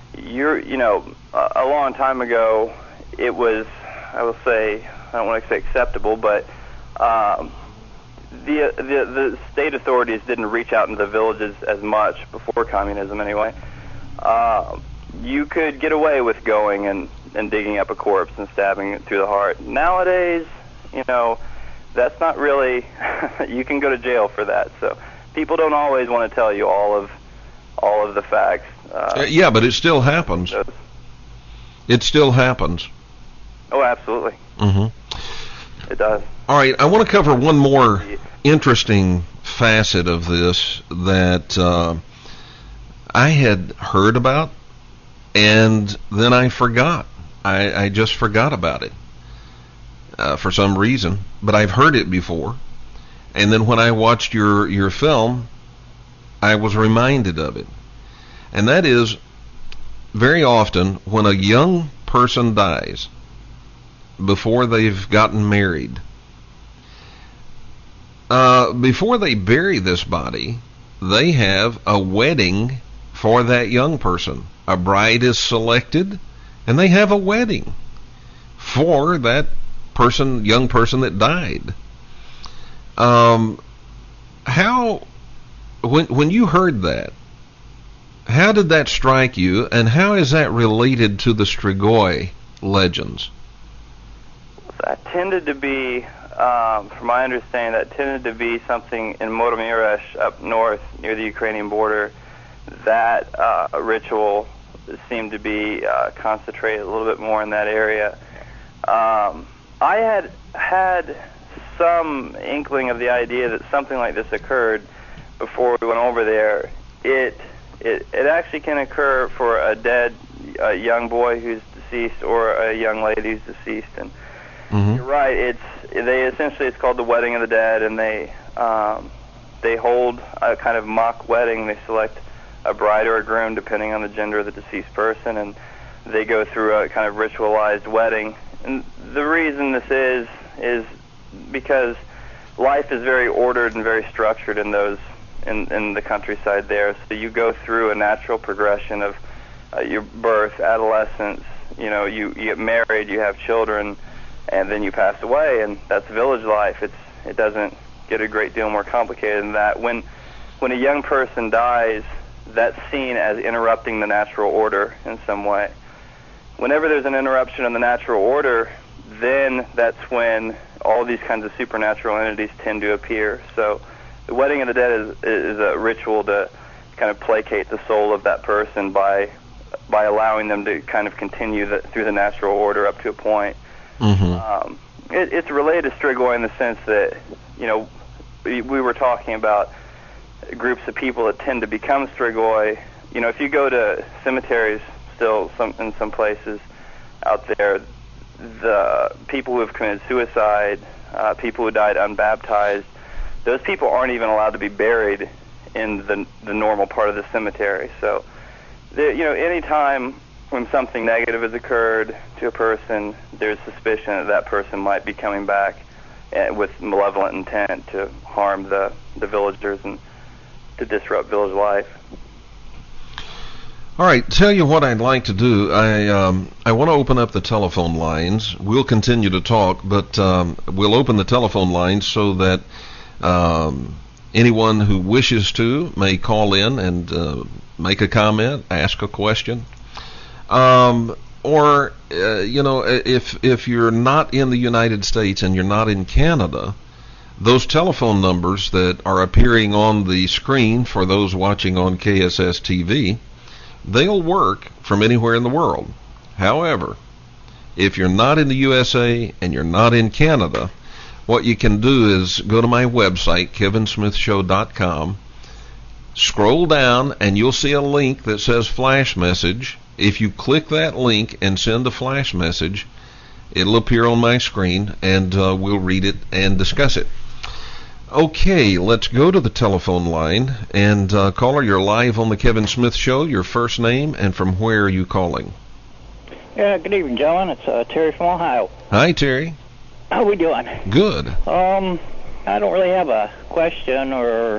A long time ago, it was, I will say, I don't want to say acceptable, but the state authorities didn't reach out into the villages as much before communism anyway. You could get away with going and digging up a corpse and stabbing it through the heart. Nowadays, that's not really, you can go to jail for that. So people don't always want to tell you all of the facts. Yeah, but it still happens. It still happens. Oh, absolutely. Mm-hmm. It does. All right, I want to cover one more interesting facet of this that I had heard about, and then I forgot. I just forgot about it for some reason, but I've heard it before. And then when I watched your film, I was reminded of it. And that is, very often when a young person dies before they've gotten married, before they bury this body, they have a wedding for that young person. A bride is selected, and they have a wedding for that young person that died. When you heard that, how did that strike you, and how is that related to the Strigoi legends? That tended to be, from my understanding, that tended to be something in Motomiresh up north near the Ukrainian border. That ritual seemed to be concentrated a little bit more in that area. I had some inkling of the idea that something like this occurred before we went over there. It actually can occur for a young boy who's deceased or a young lady who's deceased. And You're right. It's called the wedding of the dead, and they hold a kind of mock wedding. They select a bride or a groom depending on the gender of the deceased person, and they go through a kind of ritualized wedding. And the reason this is because life is very ordered and very structured in those. In the countryside there, so you go through a natural progression of your birth, adolescence. You get married, you have children, and then you pass away, and that's village life. It doesn't get a great deal more complicated than that. When a young person dies, that's seen as interrupting the natural order in some way. Whenever there's an interruption in the natural order, then that's when all these kinds of supernatural entities tend to appear. So the wedding of the dead is a ritual to kind of placate the soul of that person by allowing them to kind of continue through the natural order up to a point. Mm-hmm. It's related to Strigoi in the sense that, we were talking about groups of people that tend to become Strigoi. If you go to cemeteries still in some places out there, the people who have committed suicide, people who died unbaptized, those people aren't even allowed to be buried in the normal part of the cemetery. So, any time when something negative has occurred to a person, there's suspicion that person might be coming back with malevolent intent to harm the villagers and to disrupt village life. All right, tell you what I'd like to do. I want to open up the telephone lines. We'll continue to talk, but we'll open the telephone lines so that anyone who wishes to may call in and make a comment, ask a question. Or if you're not in the United States and you're not in Canada, those telephone numbers that are appearing on the screen for those watching on KSS TV, they'll work from anywhere in the world. However, if you're not in the USA and you're not in Canada, what you can do is go to my website, kevinsmithshow.com, scroll down, and you'll see a link that says flash message. If you click that link and send a flash message, it'll appear on my screen, and we'll read it and discuss it. Okay, let's go to the telephone line. And caller, you're live on the Kevin Smith Show. Your first name and from where are you calling? Yeah, good evening, gentlemen. It's Terry from Ohio. Hi, Terry. How we doing? Good. I don't really have a question or,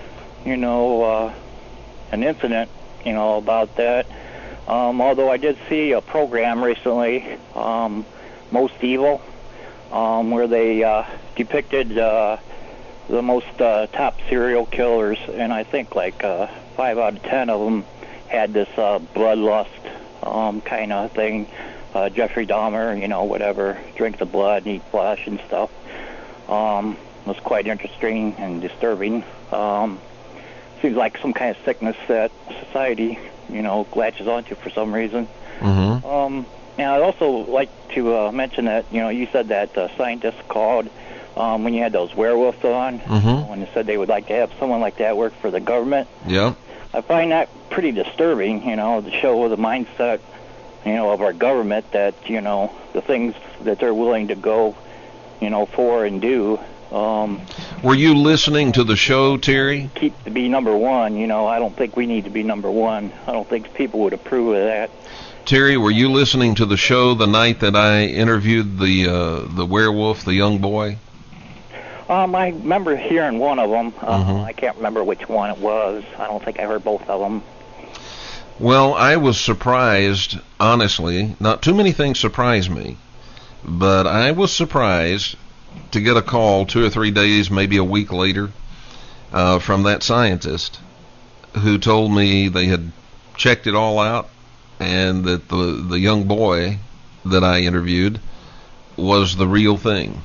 an incident, about that. Although I did see a program recently, Most Evil, where they depicted the most top serial killers, and I think 5 out of 10 of them had this bloodlust kind of thing. Jeffrey Dahmer, whatever, drink the blood and eat flesh and stuff. Was quite interesting and disturbing. Seems like some kind of sickness that society, latches onto for some reason. Mm-hmm. And I'd also like to mention that, you said that scientists called when you had those werewolves on, mm-hmm. when they said they would like to have someone like that work for the government. Yeah. I find that pretty disturbing, to show the mindset, of our government that, the things that they're willing to go, for and do. Were you listening to the show, Terry? Keep to be number one, I don't think we need to be number one. I don't think people would approve of that. Terry, were you listening to the show the night that I interviewed the werewolf, the young boy? I remember hearing one of them. Mm-hmm. I can't remember which one it was. I don't think I heard both of them. Well, I was surprised, honestly. Not too many things surprised me, but I was surprised to get a call 2 or 3 days, maybe a week later, from that scientist who told me they had checked it all out and that the young boy that I interviewed was the real thing.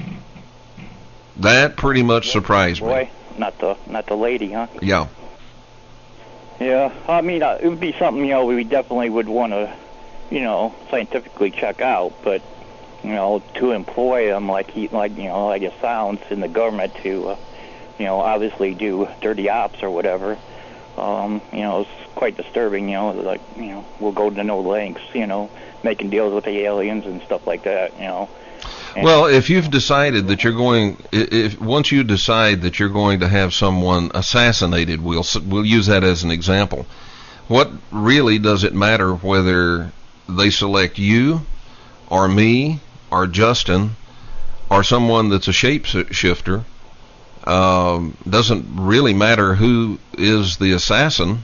That pretty much surprised me. Not the lady, huh? Yeah. Yeah, I mean, it would be something, we definitely would want to, scientifically check out, but, to employ them like it sounds in the government to, obviously do dirty ops or whatever, it's quite disturbing, we'll go to no lengths, making deals with the aliens and stuff like that, Well, if you've decided that once you decide that you're going to have someone assassinated, we'll use that as an example. What really does it matter whether they select you or me or Justin or someone that's a shapeshifter? Doesn't really matter who is the assassin.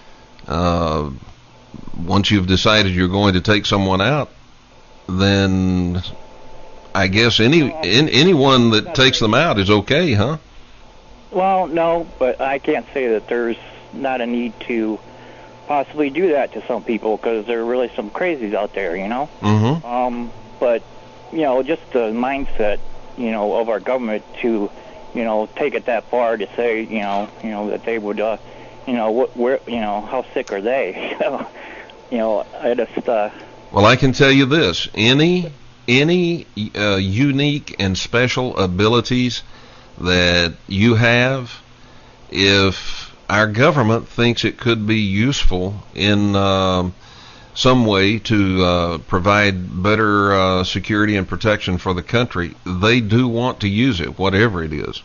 Once you've decided you're going to take someone out, then I guess anyone that takes them out is okay, huh? Well, no, but I can't say that there's not a need to possibly do that to some people because there are really some crazies out there, Mm-hmm. But, just the mindset, of our government to, take it that far to say, that they would, how sick are they? I just... Well, I can tell you this. Any any unique and special abilities that you have, if our government thinks it could be useful in some way to provide better security and protection for the country, they do want to use it, whatever it is.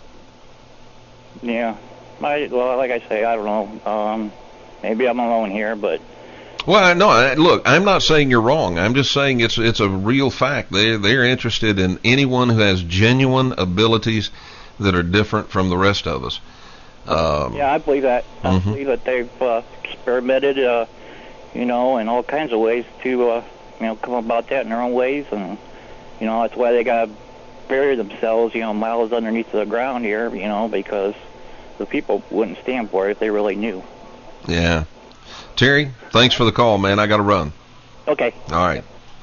Yeah. Well, like I say, I don't know. Maybe I'm alone here, but... Well, no, look, I'm not saying you're wrong. I'm just saying it's a real fact. They're interested in anyone who has genuine abilities that are different from the rest of us. Yeah, I believe that. I believe that they've experimented, in all kinds of ways to, come about that in their own ways, and that's why they got to bury themselves, miles underneath the ground here, because the people wouldn't stand for it if they really knew. Yeah. Terry, thanks for the call, man. I got to run. Okay. All right.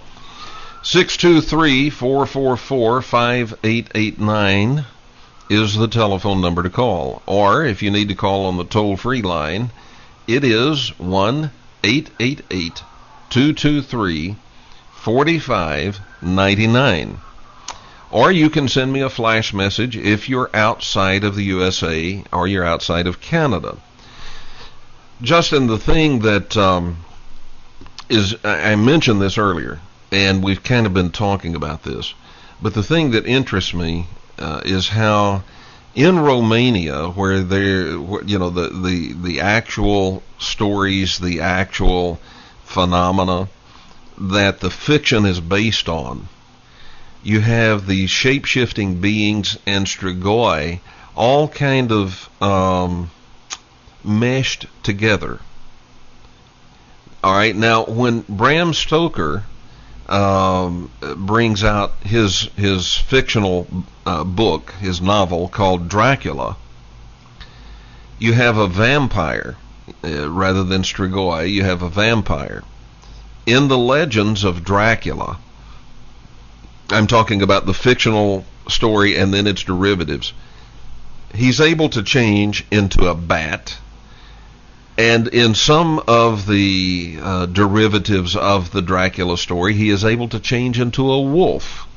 623-444-5889 is the telephone number to call. Or if you need to call on the toll-free line, it is 1-888-223-4599. Or you can send me a flash message if you're outside of the USA or you're outside of Canada. Justin, the thing that I mentioned this earlier, and we've kind of been talking about this, but the thing that interests me is how in Romania, where the actual stories, the actual phenomena that the fiction is based on, you have these shape-shifting beings and strigoi all kind of meshed together. All right, now when Bram Stoker brings out his fictional book, his novel called Dracula, you have a vampire rather than strigoi. You have a vampire. In the legends of Dracula, I'm talking about the fictional story and then its derivatives, he's able to change into a bat. And in some of the derivatives of the Dracula story, he is able to change into a wolf.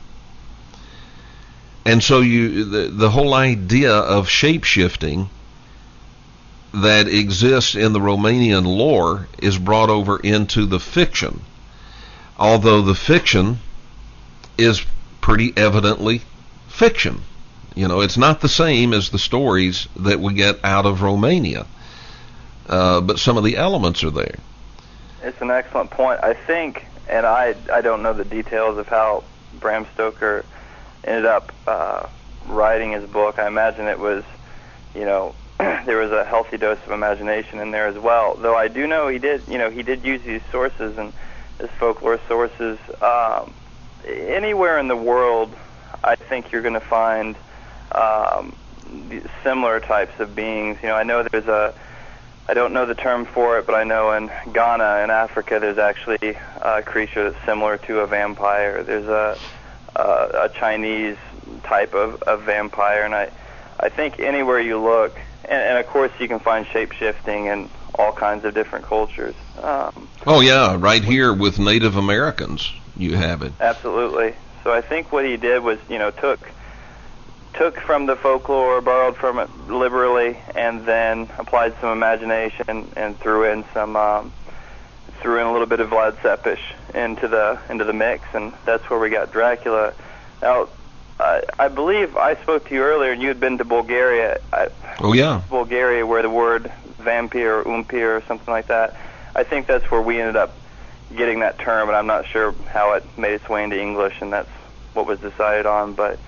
And so the whole idea of shape-shifting that exists in the Romanian lore is brought over into the fiction. Although the fiction is pretty evidently fiction. It's not the same as the stories that we get out of Romania. But some of the elements are there. It's an excellent point. I think, and I don't know the details of how Bram Stoker ended up writing his book. I imagine it was, there was a healthy dose of imagination in there as well. Though I do know he did use these sources and his folklore sources. Anywhere in the world, I think you're going to find similar types of beings. I know I don't know the term for it, but I know in Ghana, in Africa, there's actually a creature that's similar to a vampire. There's a Chinese type of vampire, and I think anywhere you look, and of course you can find shape-shifting in all kinds of different cultures. Oh yeah, right here with Native Americans, you have it. Absolutely. So I think what he did was, took from the folklore, borrowed from it liberally, and then applied some imagination and threw in a little bit of Vlad Tepes into the mix, and that's where we got Dracula. Now, I believe I spoke to you earlier, and you had been to Bulgaria. Oh yeah, Bulgaria, where the word vampire or umpire or something like that. I think that's where we ended up getting that term, and I'm not sure how it made its way into English, and that's what was decided on, but.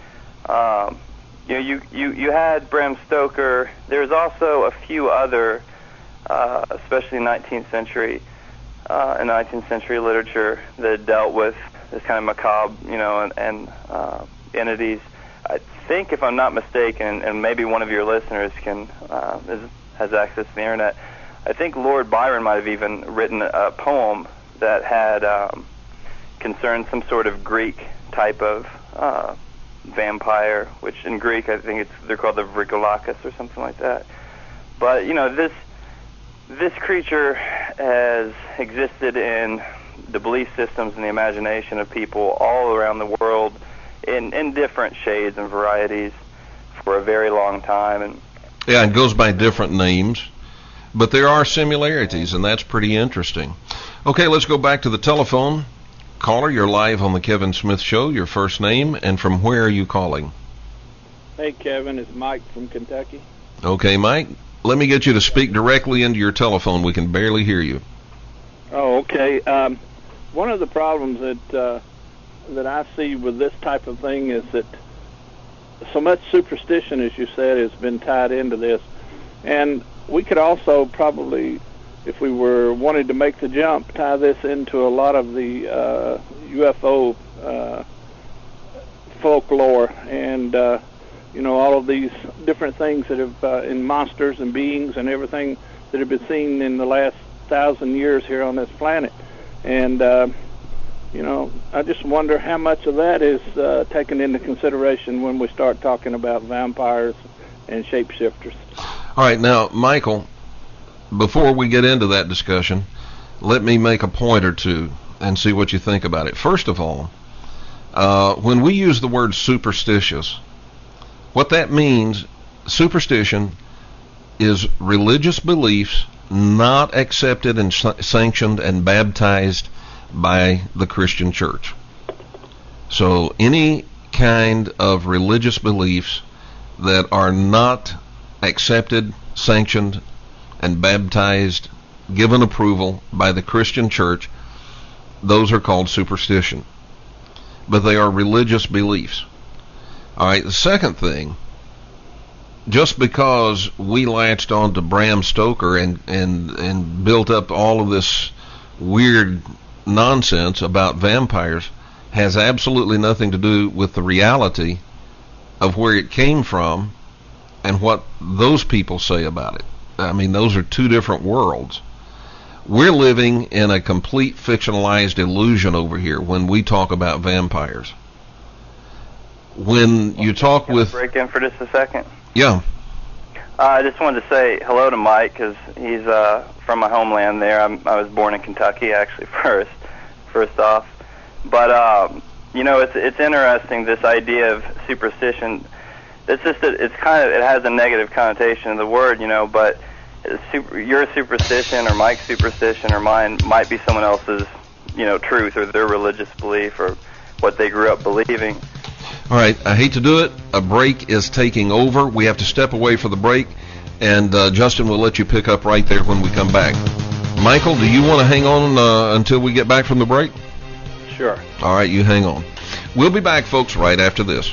You had Bram Stoker. There's also a few other, especially in 19th century literature that dealt with this kind of macabre, and entities. I think, if I'm not mistaken, and maybe one of your listeners has access to the internet, I think Lord Byron might have even written a poem that had concerned some sort of Greek type of vampire, which in Greek I think they're called the Vrigolakis or something like that. But this creature has existed in the belief systems and the imagination of people all around the world in different shades and varieties for a very long time. And yeah, it goes by different names, but there are similarities, and that's pretty interesting. Okay, let's go back to the telephone. Caller, you're live on the Kevin Smith Show. Your first name and from where are you calling? Hey, Kevin, it's Mike from Kentucky. Okay, Mike, let me get you to speak directly into your telephone. We can barely hear you. Oh, okay. One of the problems that I see with this type of thing is that so much superstition, as you said, has been tied into this. And we could also probably, if we were wanting to make the jump, tie this into a lot of the UFO folklore and, all of these different things that have, in monsters and beings and everything that have been seen in the last 1,000 years here on this planet. And, I just wonder how much of that is taken into consideration when we start talking about vampires and shapeshifters. All right, now, Michael, before we get into that discussion, let me make a point or two and see what you think about it. First of all, when we use the word superstitious, what that means, superstition is religious beliefs not accepted and sanctioned and baptized by the Christian church. So any kind of religious beliefs that are not accepted, sanctioned, and baptized, given approval by the Christian church, those are called superstition. But they are religious beliefs. All right, the second thing, just because we latched on to Bram Stoker and built up all of this weird nonsense about vampires has absolutely nothing to do with the reality of where it came from and what those people say about it. I mean, those are two different worlds. We're living in a complete fictionalized illusion over here when we talk about vampires. When you talk with... Break in for just a second. Yeah. I just wanted to say hello to Mike because he's from my homeland there. I was born in Kentucky, actually, first off. But, it's interesting, this idea of superstition. It's just that it has a negative connotation of the word, but your superstition or Mike's superstition or mine might be someone else's, truth or their religious belief or what they grew up believing. All right, I hate to do it. A break is taking over. We have to step away for the break, and Justin will let you pick up right there when we come back. Michael, do you want to hang on until we get back from the break? Sure. All right, you hang on. We'll be back, folks, right after this.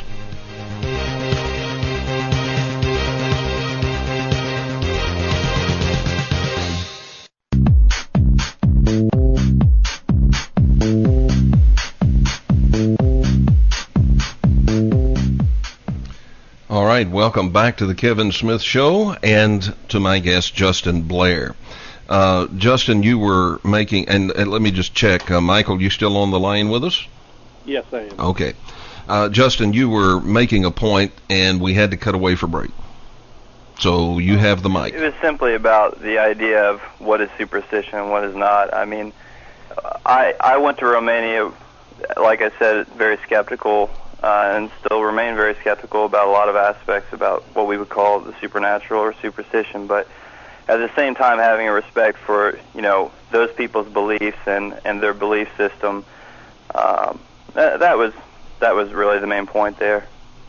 All right, welcome back to the Kevin Smith Show and to my guest, Justin Blair. Justin, you were making, and let me just check, Michael, you still on the line with us? Yes, I am. Okay. Justin, you were making a point, and we had to cut away for break. So you have the mic. It was simply about the idea of what is superstition and what is not. I mean, I went to Romania, like I said, very skeptical, and still remain very skeptical about a lot of aspects about what we would call the supernatural or superstition, but at the same time having a respect for, those people's beliefs and their belief system. That was really the main point there.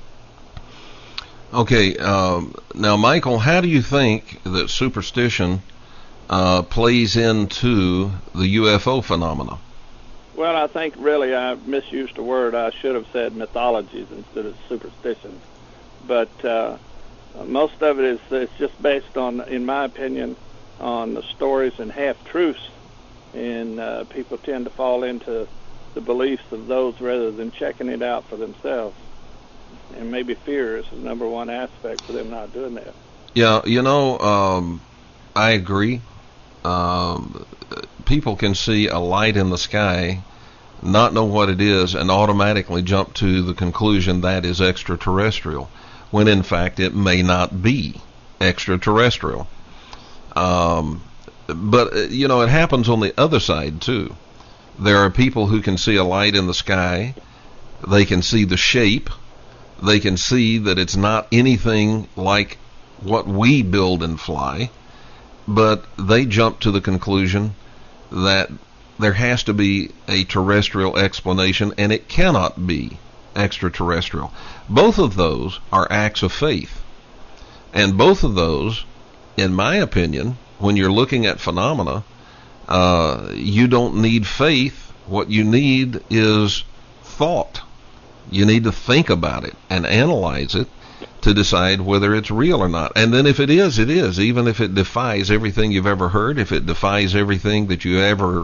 Okay, now Michael, how do you think that superstition plays into the UFO phenomena? Well, I think really I misused a word. I should have said mythologies instead of superstitions. But most of it it's just based on, in my opinion, on the stories and half-truths. And people tend to fall into the beliefs of those rather than checking it out for themselves. And maybe fear is the number one aspect for them not doing that. Yeah, I agree. People can see a light in the sky, not know what it is, and automatically jump to the conclusion that is extraterrestrial, when in fact it may not be extraterrestrial. But, it happens on the other side too. There are people who can see a light in the sky. They can see the shape. They can see that it's not anything like what we build and fly, but they jump to the conclusion that there has to be a terrestrial explanation, and it cannot be extraterrestrial. Both of those are acts of faith. And both of those, in my opinion, when you're looking at phenomena, you don't need faith. What you need is thought. You need to think about it and analyze it to decide whether it's real or not. And then if it is, it is. Even if it defies everything you've ever heard, if it defies everything that you ever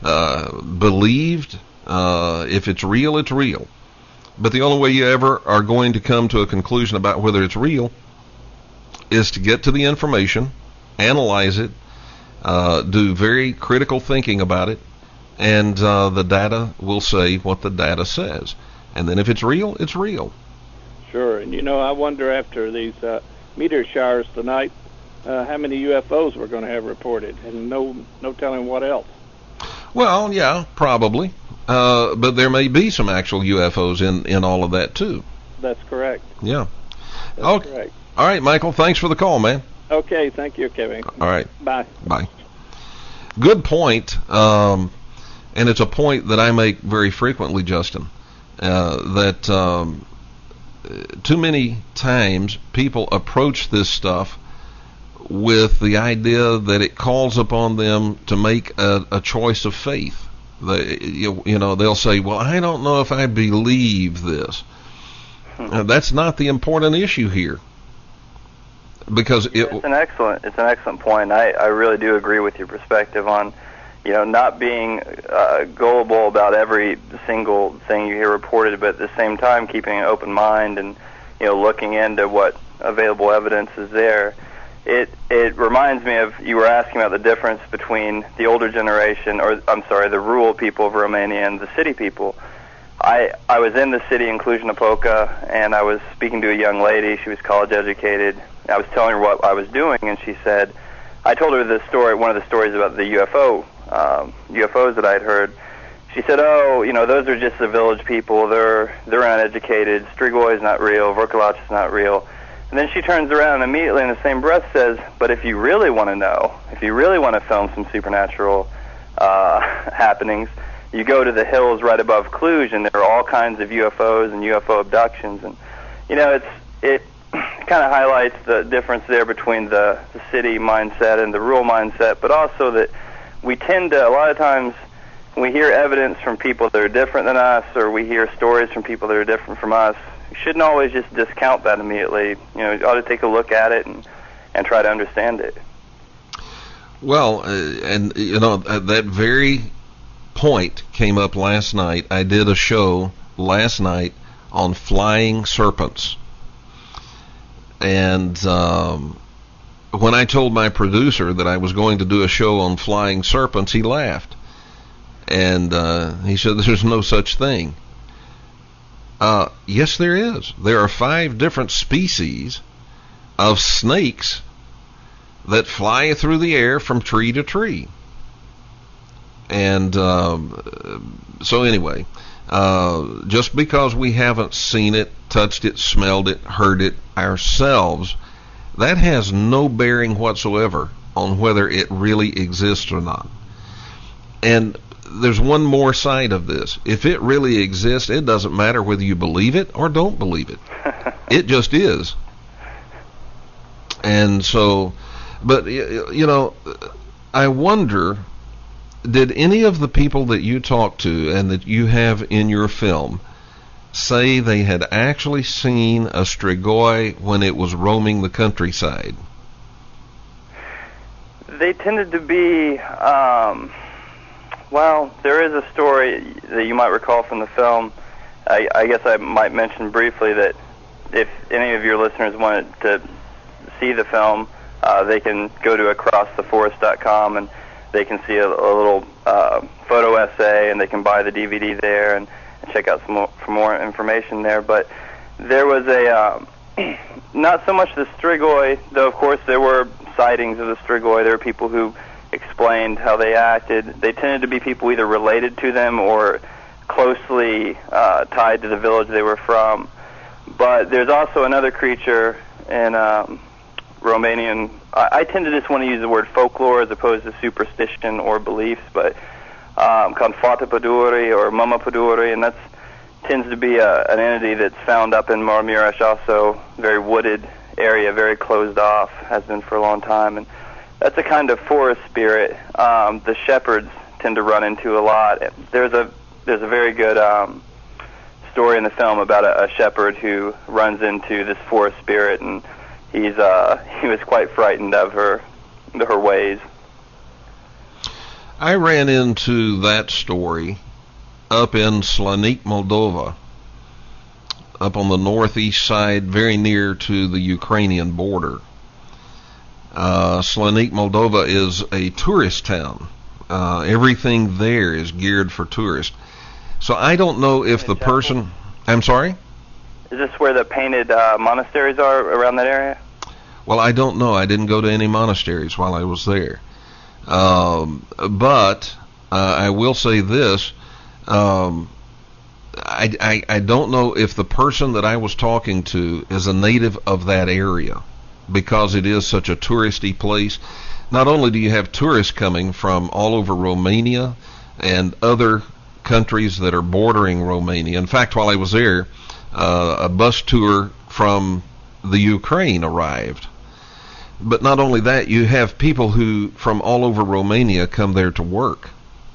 believed, if it's real, it's real. But the only way you ever are going to come to a conclusion about whether it's real is to get to the information, analyze it, do very critical thinking about it, and the data will say what the data says. And then if it's real, it's real. Sure. And, I wonder after these meteor showers tonight, how many UFOs we're going to have reported, and no telling what else. Well, yeah, probably. But there may be some actual UFOs in all of that, too. That's correct. Yeah. That's correct. All right, Michael, thanks for the call, man. Okay, thank you, Kevin. All right. Bye. Bye. Good point, and it's a point that I make very frequently, Justin, that too many times people approach this stuff with the idea that it calls upon them to make a choice of faith. They'll say, well, I don't know if I believe this. That's not the important issue here. Because it's an excellent point. I really do agree with your perspective on, not being gullible about every single thing you hear reported, but at the same time keeping an open mind and, looking into what available evidence is there. It reminds me of, you were asking about the difference between the older generation, the rural people of Romania and the city people. I was in the city in Cluj-Napoca, and I was speaking to a young lady. She was college educated. I was telling her what I was doing, and she said, I told her the story, one of the stories about the UFOs that I'd heard. She said, those are just the village people. They're uneducated. Strigoi is not real. Vrkelac is not real. And then she turns around and immediately in the same breath says, but if you really want to know, if you really want to film some supernatural happenings, you go to the hills right above Cluj, and there are all kinds of UFOs and UFO abductions. And, it kind of highlights the difference there between the city mindset and the rural mindset, but also that we tend to, a lot of times, when we hear evidence from people that are different than us, or we hear stories from people that are different from us, we shouldn't always just discount that immediately. You ought to take a look at it and try to understand it. Well, that very point came up last night. I did a show last night on flying serpents. And when I told my producer that I was going to do a show on flying serpents, he laughed. And he said, there's no such thing. Yes, there is. There are 5 different species of snakes that fly through the air from tree to tree. And so anyway, just because we haven't seen it, touched it, smelled it, heard it ourselves, that has no bearing whatsoever on whether it really exists or not. And there's one more side of this. If it really exists, it doesn't matter whether you believe it or don't believe it. It just is. And so, but, I wonder, did any of the people that you talked to and that you have in your film say they had actually seen a strigoi when it was roaming the countryside? They tended to be, there is a story that you might recall from the film. I guess I might mention briefly that if any of your listeners wanted to see the film, they can go to acrosstheforest.com and they can see a little photo essay, and they can buy the DVD there and check out for more information there. But there was not so much the strigoi, though of course there were sightings of the strigoi. There were people who explained how they acted. They tended to be people either related to them or closely tied to the village they were from. But there's also another creature in Romanian. I tend to just want to use the word folklore as opposed to superstition or beliefs, but called Fata Pădure or Mama Pădure, and that tends to be an entity that's found up in Maramureș, also very wooded area, very closed off, has been for a long time, and that's a kind of forest spirit the shepherds tend to run into a lot. There's a very good story in the film about a shepherd who runs into this forest spirit, and he was quite frightened of her ways. I ran into that story up in Slanik, Moldova, up on the northeast side, very near to the Ukrainian border. Slanik, Moldova is a tourist town. Everything there is geared for tourists. So I don't know if the person... I'm sorry? Is this where the painted monasteries are around that area? Well, I don't know. I didn't go to any monasteries while I was there. But I will say this. I don't know if the person that I was talking to is a native of that area, because it is such a touristy place. Not only do you have tourists coming from all over Romania and other countries that are bordering Romania. In fact, while I was there, a bus tour from the Ukraine arrived. But not only that, you have people who from all over Romania come there to work.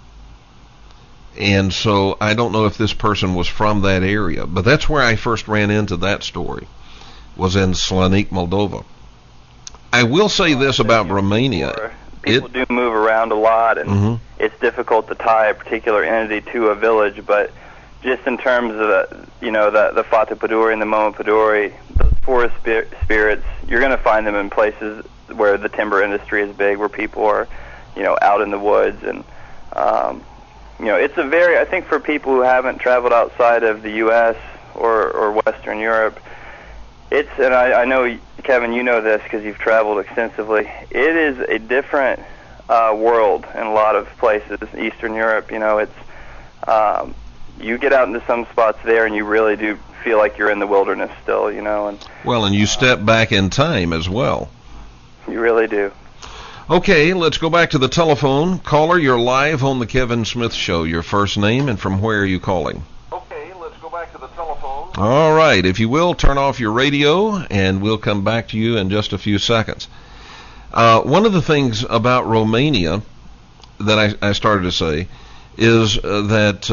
And so I don't know if this person was from that area, but that's where I first ran into that story, was in Slanik, Moldova. I will say this about Romania. People do move around a lot, and it's difficult to tie a particular entity to a village, but just in terms of the Fata Pădure and the Mama Pădure, those forest spirits, you're going to find them in places where the timber industry is big, where people are, out in the woods, and it's a very, I think for people who haven't traveled outside of the U.S. or Western Europe, and I know, Kevin, you know this because you've traveled extensively, it is a different world in a lot of places. Eastern Europe, it's you get out into some spots there and you really do feel like you're in the wilderness still, and you step back in time as well. You really do. Okay, let's go back to the telephone. Caller, you're live on the Kevin Smith Show. Your first name and from where are you calling? Okay, let's go back to the telephone. All right, if you will, turn off your radio, and we'll come back to you in just a few seconds. One of the things about Romania that I started to say is that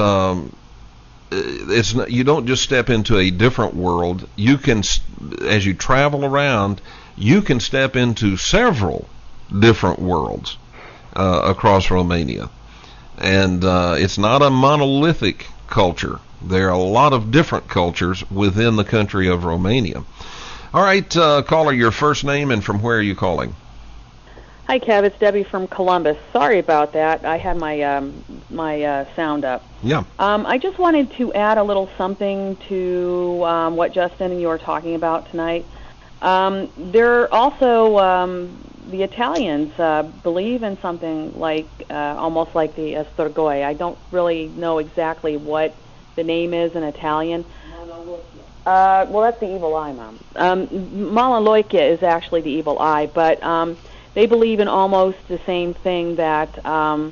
you don't just step into a different world. You can, as you travel around, you can step into several different worlds across Romania. And it's not a monolithic culture. There are a lot of different cultures within the country of Romania. All right, caller, your first name and from where are you calling? Hi, Kev. It's Debbie from Columbus. Sorry about that. I had my my sound up. Yeah. I just wanted to add a little something to what Justin and you were talking about tonight. There also the Italians believe in something like almost like the Estorgoi. I don't really know exactly what the name is in Italian. Well, that's the evil eye, Mom. Malaloikia is actually the evil eye, but they believe in almost the same thing that of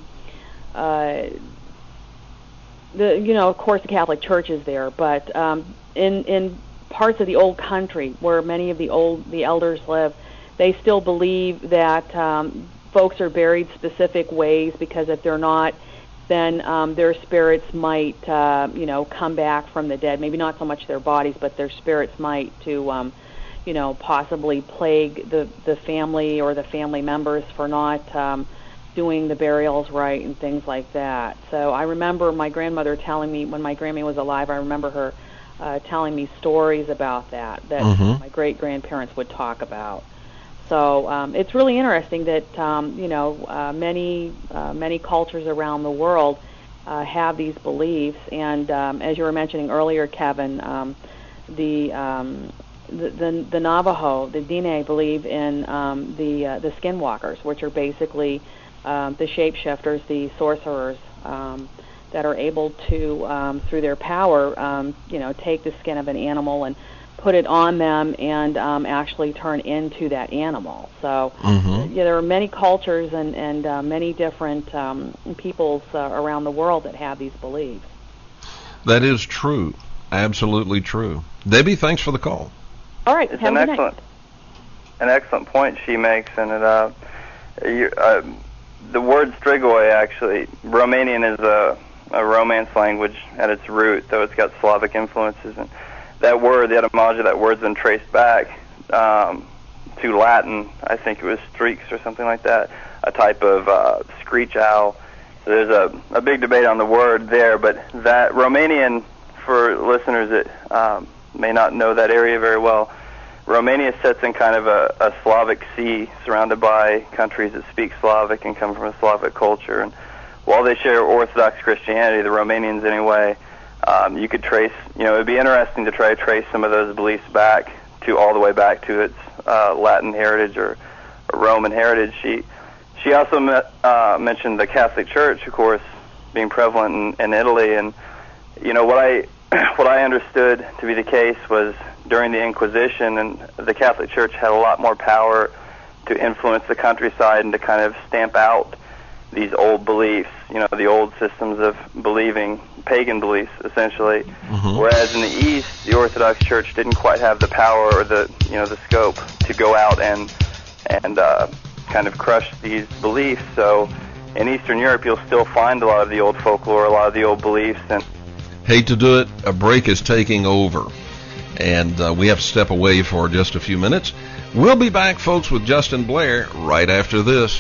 course, the Catholic Church is there, but in parts of the old country where many of the elders live, they still believe that folks are buried specific ways, because if they're not, then their spirits might, come back from the dead. Maybe not so much their bodies, but their spirits might to, possibly plague the family or the family members for not doing the burials right and things like that. So I remember my grandmother telling me, when my Grammy was alive, I remember her telling me stories about that my great-grandparents would talk about. So it's really interesting that many cultures around the world have these beliefs, and as you were mentioning earlier, Kevin, the the Navajo, the Diné, believe in the skinwalkers, which are basically the shapeshifters, the sorcerers that are able to, through their power, take the skin of an animal and put it on them and actually turn into that animal. So there are many cultures and many different peoples around the world that have these beliefs. That is true. Absolutely true. Debbie, thanks for the call. All right. It's an excellent point she makes, and the word Strigoi, actually, Romanian is a Romance language at its root, though it's got Slavic influences. And that word, the etymology of that word's been traced back to Latin. I think it was strix or something like that, a type of screech owl. So there's a big debate on the word there, but that Romanian, for listeners that may not know that area very well, Romania sits in kind of a Slavic sea surrounded by countries that speak Slavic and come from a Slavic culture. And while they share Orthodox Christianity, the Romanians anyway, you could trace, it would be interesting to try to trace some of those beliefs back all the way back to its Latin heritage or Roman heritage. She also mentioned the Catholic Church, of course, being prevalent in Italy. And, what I understood to be the case was during the Inquisition, and the Catholic Church had a lot more power to influence the countryside and to kind of stamp out these old beliefs, the old systems of believing, pagan beliefs, essentially. Whereas in the East, the Orthodox Church didn't quite have the power or the scope to go out and kind of crush these beliefs. So in Eastern Europe, you'll still find a lot of the old folklore, a lot of the old beliefs. And hate to do it, a break is taking over, and we have to step away for just a few minutes. We'll be back, folks, with Justin Blair right after this.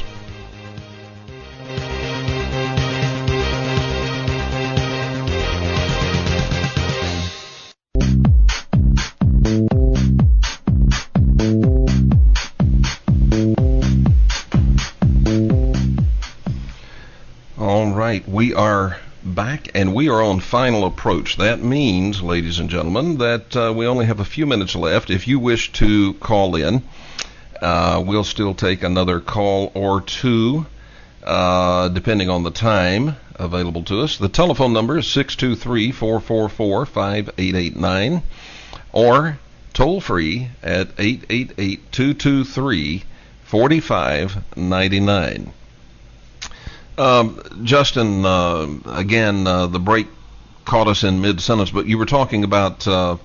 All right, we are back, and we are on final approach. That means, ladies and gentlemen, that we only have a few minutes left. If you wish to call in, we'll still take another call or two, depending on the time available to us. The telephone number is 623-444-5889, or toll free at 888-223-4599. Justin, again, the break caught us in mid-sentence, but you were talking about the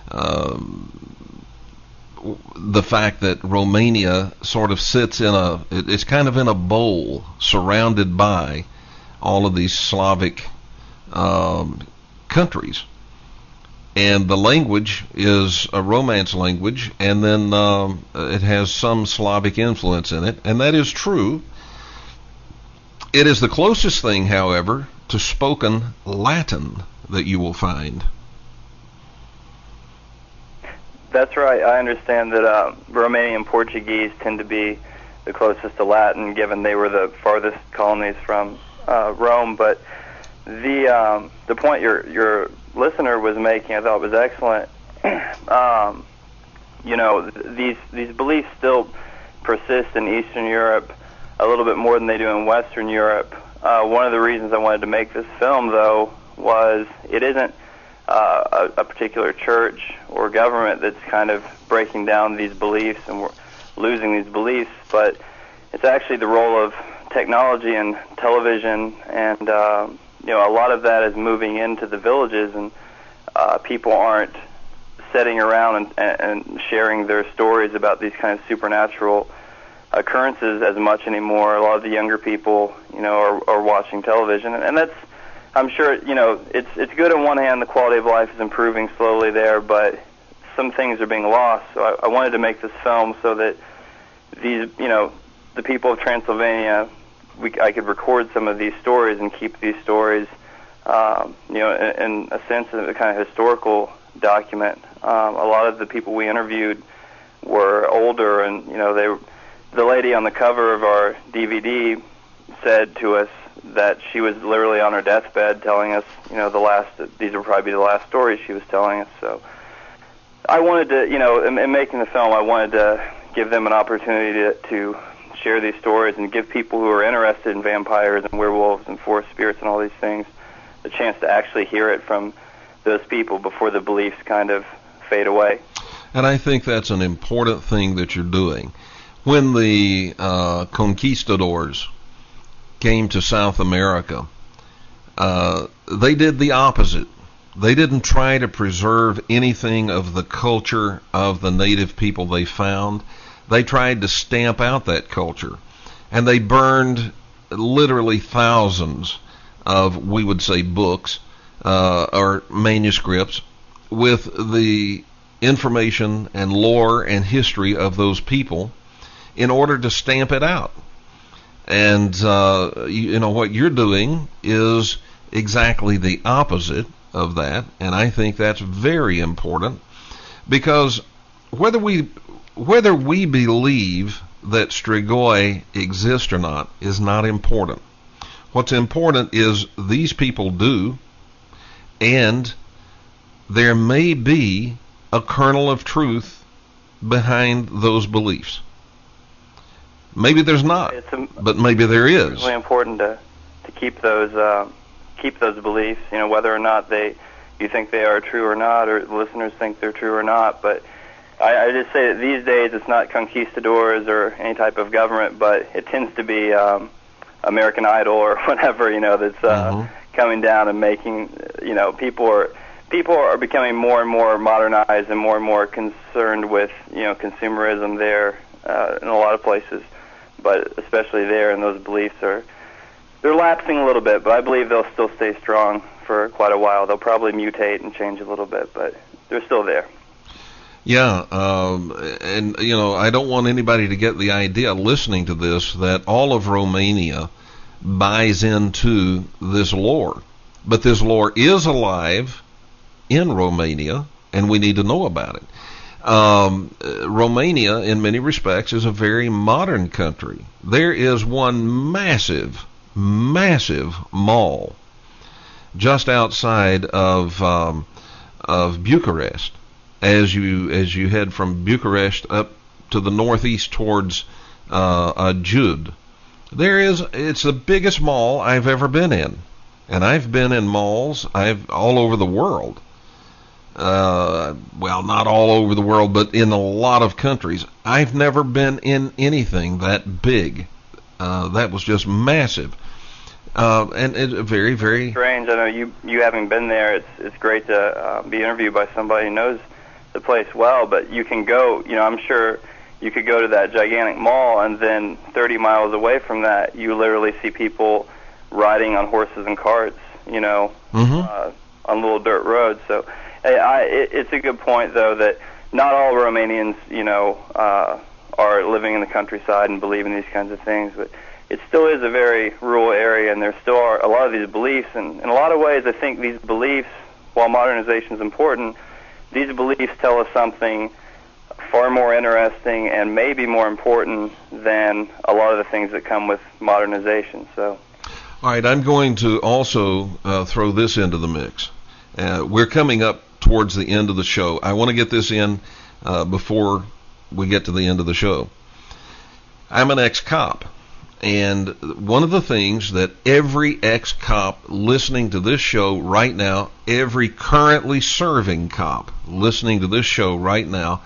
fact that Romania sort of sits it's kind of in a bowl surrounded by all of these Slavic countries. And the language is a Romance language, and then it has some Slavic influence in it, and that is true. It is the closest thing, however, to spoken Latin that you will find. That's right. I understand that Romanian Portuguese tend to be the closest to Latin, given they were the farthest colonies from Rome. But the point your listener was making, I thought was excellent. These beliefs still persist in Eastern Europe a little bit more than they do in Western Europe. One of the reasons I wanted to make this film, though, was it isn't a particular church or government that's kind of breaking down these beliefs and we're losing these beliefs, but it's actually the role of technology and television, and a lot of that is moving into the villages, and people aren't sitting around and sharing their stories about these kind of supernatural occurrences as much anymore. A lot of the younger people, are watching television, and that's, I'm sure, it's good on one hand. The quality of life is improving slowly there, but some things are being lost. So I wanted to make this film so that these, the people of Transylvania, I could record some of these stories and keep these stories, in a sense of a kind of historical document. A lot of the people we interviewed were older, and the lady on the cover of our DVD said to us that she was literally on her deathbed telling us, these would probably be the last stories she was telling us. So I wanted to, in making the film, I wanted to give them an opportunity to share these stories and give people who are interested in vampires and werewolves and forest spirits and all these things a chance to actually hear it from those people before the beliefs kind of fade away. And I think that's an important thing that you're doing. When the conquistadors came to South America, they did the opposite. They didn't try to preserve anything of the culture of the native people they found. They tried to stamp out that culture. And they burned literally thousands of, we would say, books or manuscripts with the information and lore and history of those people in order to stamp it out. And, what you're doing is exactly the opposite of that, and I think that's very important, because whether we believe that Strigoi exists or not is not important. What's important is these people do, and there may be a kernel of truth behind those beliefs. Maybe there's not, but maybe there is. It's really important to keep those beliefs, whether or not you think they are true or not, or listeners think they're true or not. But I just say that these days it's not conquistadors or any type of government, but it tends to be American Idol or whatever, that's coming down and making, people are becoming more and more modernized and more concerned with, consumerism there in a lot of places, but especially there, and those beliefs they're lapsing a little bit, but I believe they'll still stay strong for quite a while. They'll probably mutate and change a little bit, but they're still there. Yeah, and I don't want anybody to get the idea listening to this that all of Romania buys into this lore. But this lore is alive in Romania, and we need to know about it. Romania, in many respects, is a very modern country. There is one massive mall just outside of Bucharest. As you head from Bucharest up to the northeast towards Jude, it's the biggest mall I've ever been in, and I've been in malls all over the world. Well, not all over the world, but in a lot of countries. I've never been in anything that big. That was just massive. And it's very, very strange. I know you having been there. It's great to be interviewed by somebody who knows the place well. But you can go. I'm sure you could go to that gigantic mall, and then 30 miles away from that, you literally see people riding on horses and carts. On little dirt roads. So it's a good point, though, that not all Romanians, are living in the countryside and believe in these kinds of things, but it still is a very rural area, and there still are a lot of these beliefs. And in a lot of ways, I think these beliefs, while modernization is important, these beliefs tell us something far more interesting and maybe more important than a lot of the things that come with modernization. So, all right, I'm going to also throw this into the mix. We're coming up towards the end of the show. I want to get this in before we get to the end of the show. I'm an ex-cop. And one of the things that every ex-cop listening to this show right now, every currently serving cop listening to this show right now,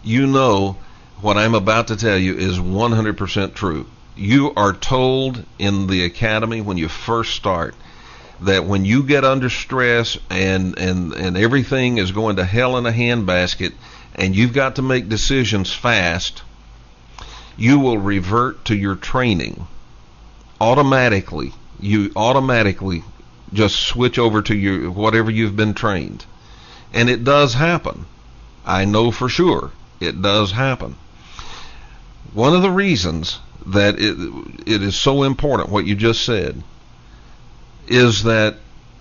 what I'm about to tell you is 100% true. You are told in the academy when you first start that when you get under stress and everything is going to hell in a handbasket and you've got to make decisions fast, you will revert to your training automatically. You automatically just switch over to your whatever you've been trained. And it does happen. I know for sure it does happen. One of the reasons that it is so important, what you just said, is that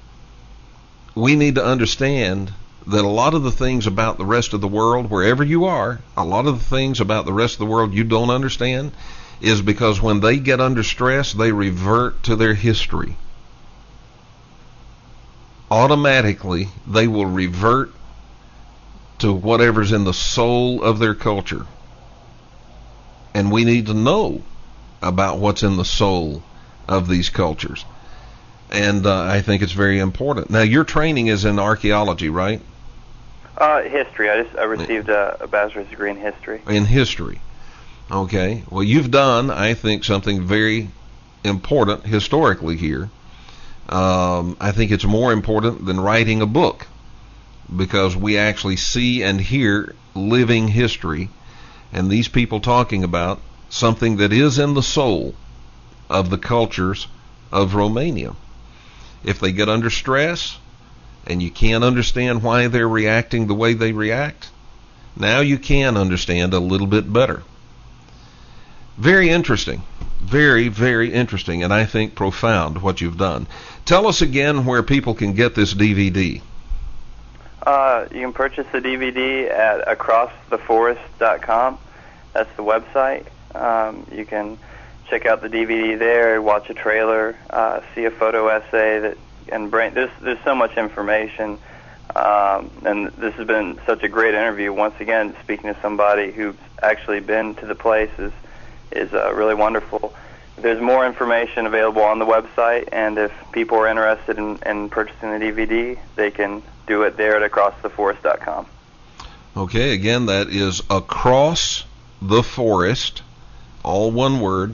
we need to understand that a lot of the things about the rest of the world, wherever you are, a lot of the things about the rest of the world you don't understand is because when they get under stress, they revert to their history. Automatically, they will revert to whatever's in the soul of their culture. And we need to know about what's in the soul of these cultures. And I think it's very important. Now, your training is in archaeology, right? History. I received a bachelor's degree in history. In history. Okay. Well, you've done, I think, something very important historically here. I think it's more important than writing a book, because we actually see and hear living history, and these people talking about something that is in the soul of the cultures of Romania. If they get under stress and you can't understand why they're reacting the way they react, now you can understand a little bit better. Very interesting. Very, very interesting, and I think profound what you've done. Tell us again where people can get this DVD. You can purchase the DVD at acrosstheforest.com. That's the website. You can check out the DVD there, watch a trailer, see a photo essay there's so much information. And this has been such a great interview. Once again, speaking to somebody who's actually been to the place is really wonderful. There's more information available on the website, and if people are interested in purchasing the DVD, they can do it there at acrosstheforest.com. Okay, again, that is Across the Forest, all one word,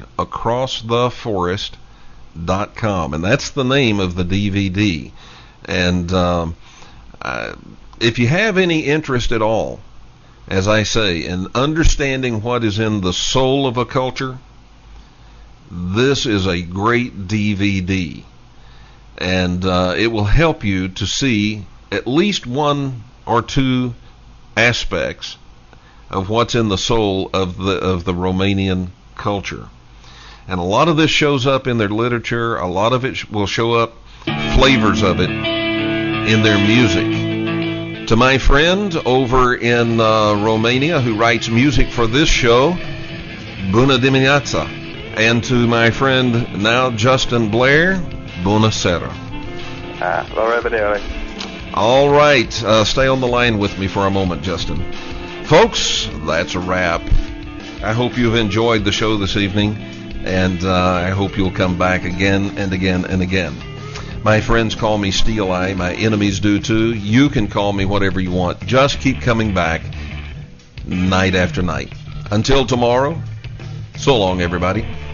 acrosstheforest.com, and that's the name of the DVD. And if you have any interest at all, as I say, in understanding what is in the soul of a culture, this is a great DVD, and it will help you to see at least one or two aspects of what's in the soul of the Romanian culture. And a lot of this shows up in their literature. A lot of it will show up, flavors of it, in their music. To my friend over in Romania who writes music for this show, Bună dimineața. And to my friend now, Justin Blair, Bună seara. All right, stay on the line with me for a moment, Justin. Folks, that's a wrap. I hope you've enjoyed the show this evening, and I hope you'll come back again and again and again. My friends call me Steel Eye. My enemies do too. You can call me whatever you want. Just keep coming back night after night. Until tomorrow, so long, everybody.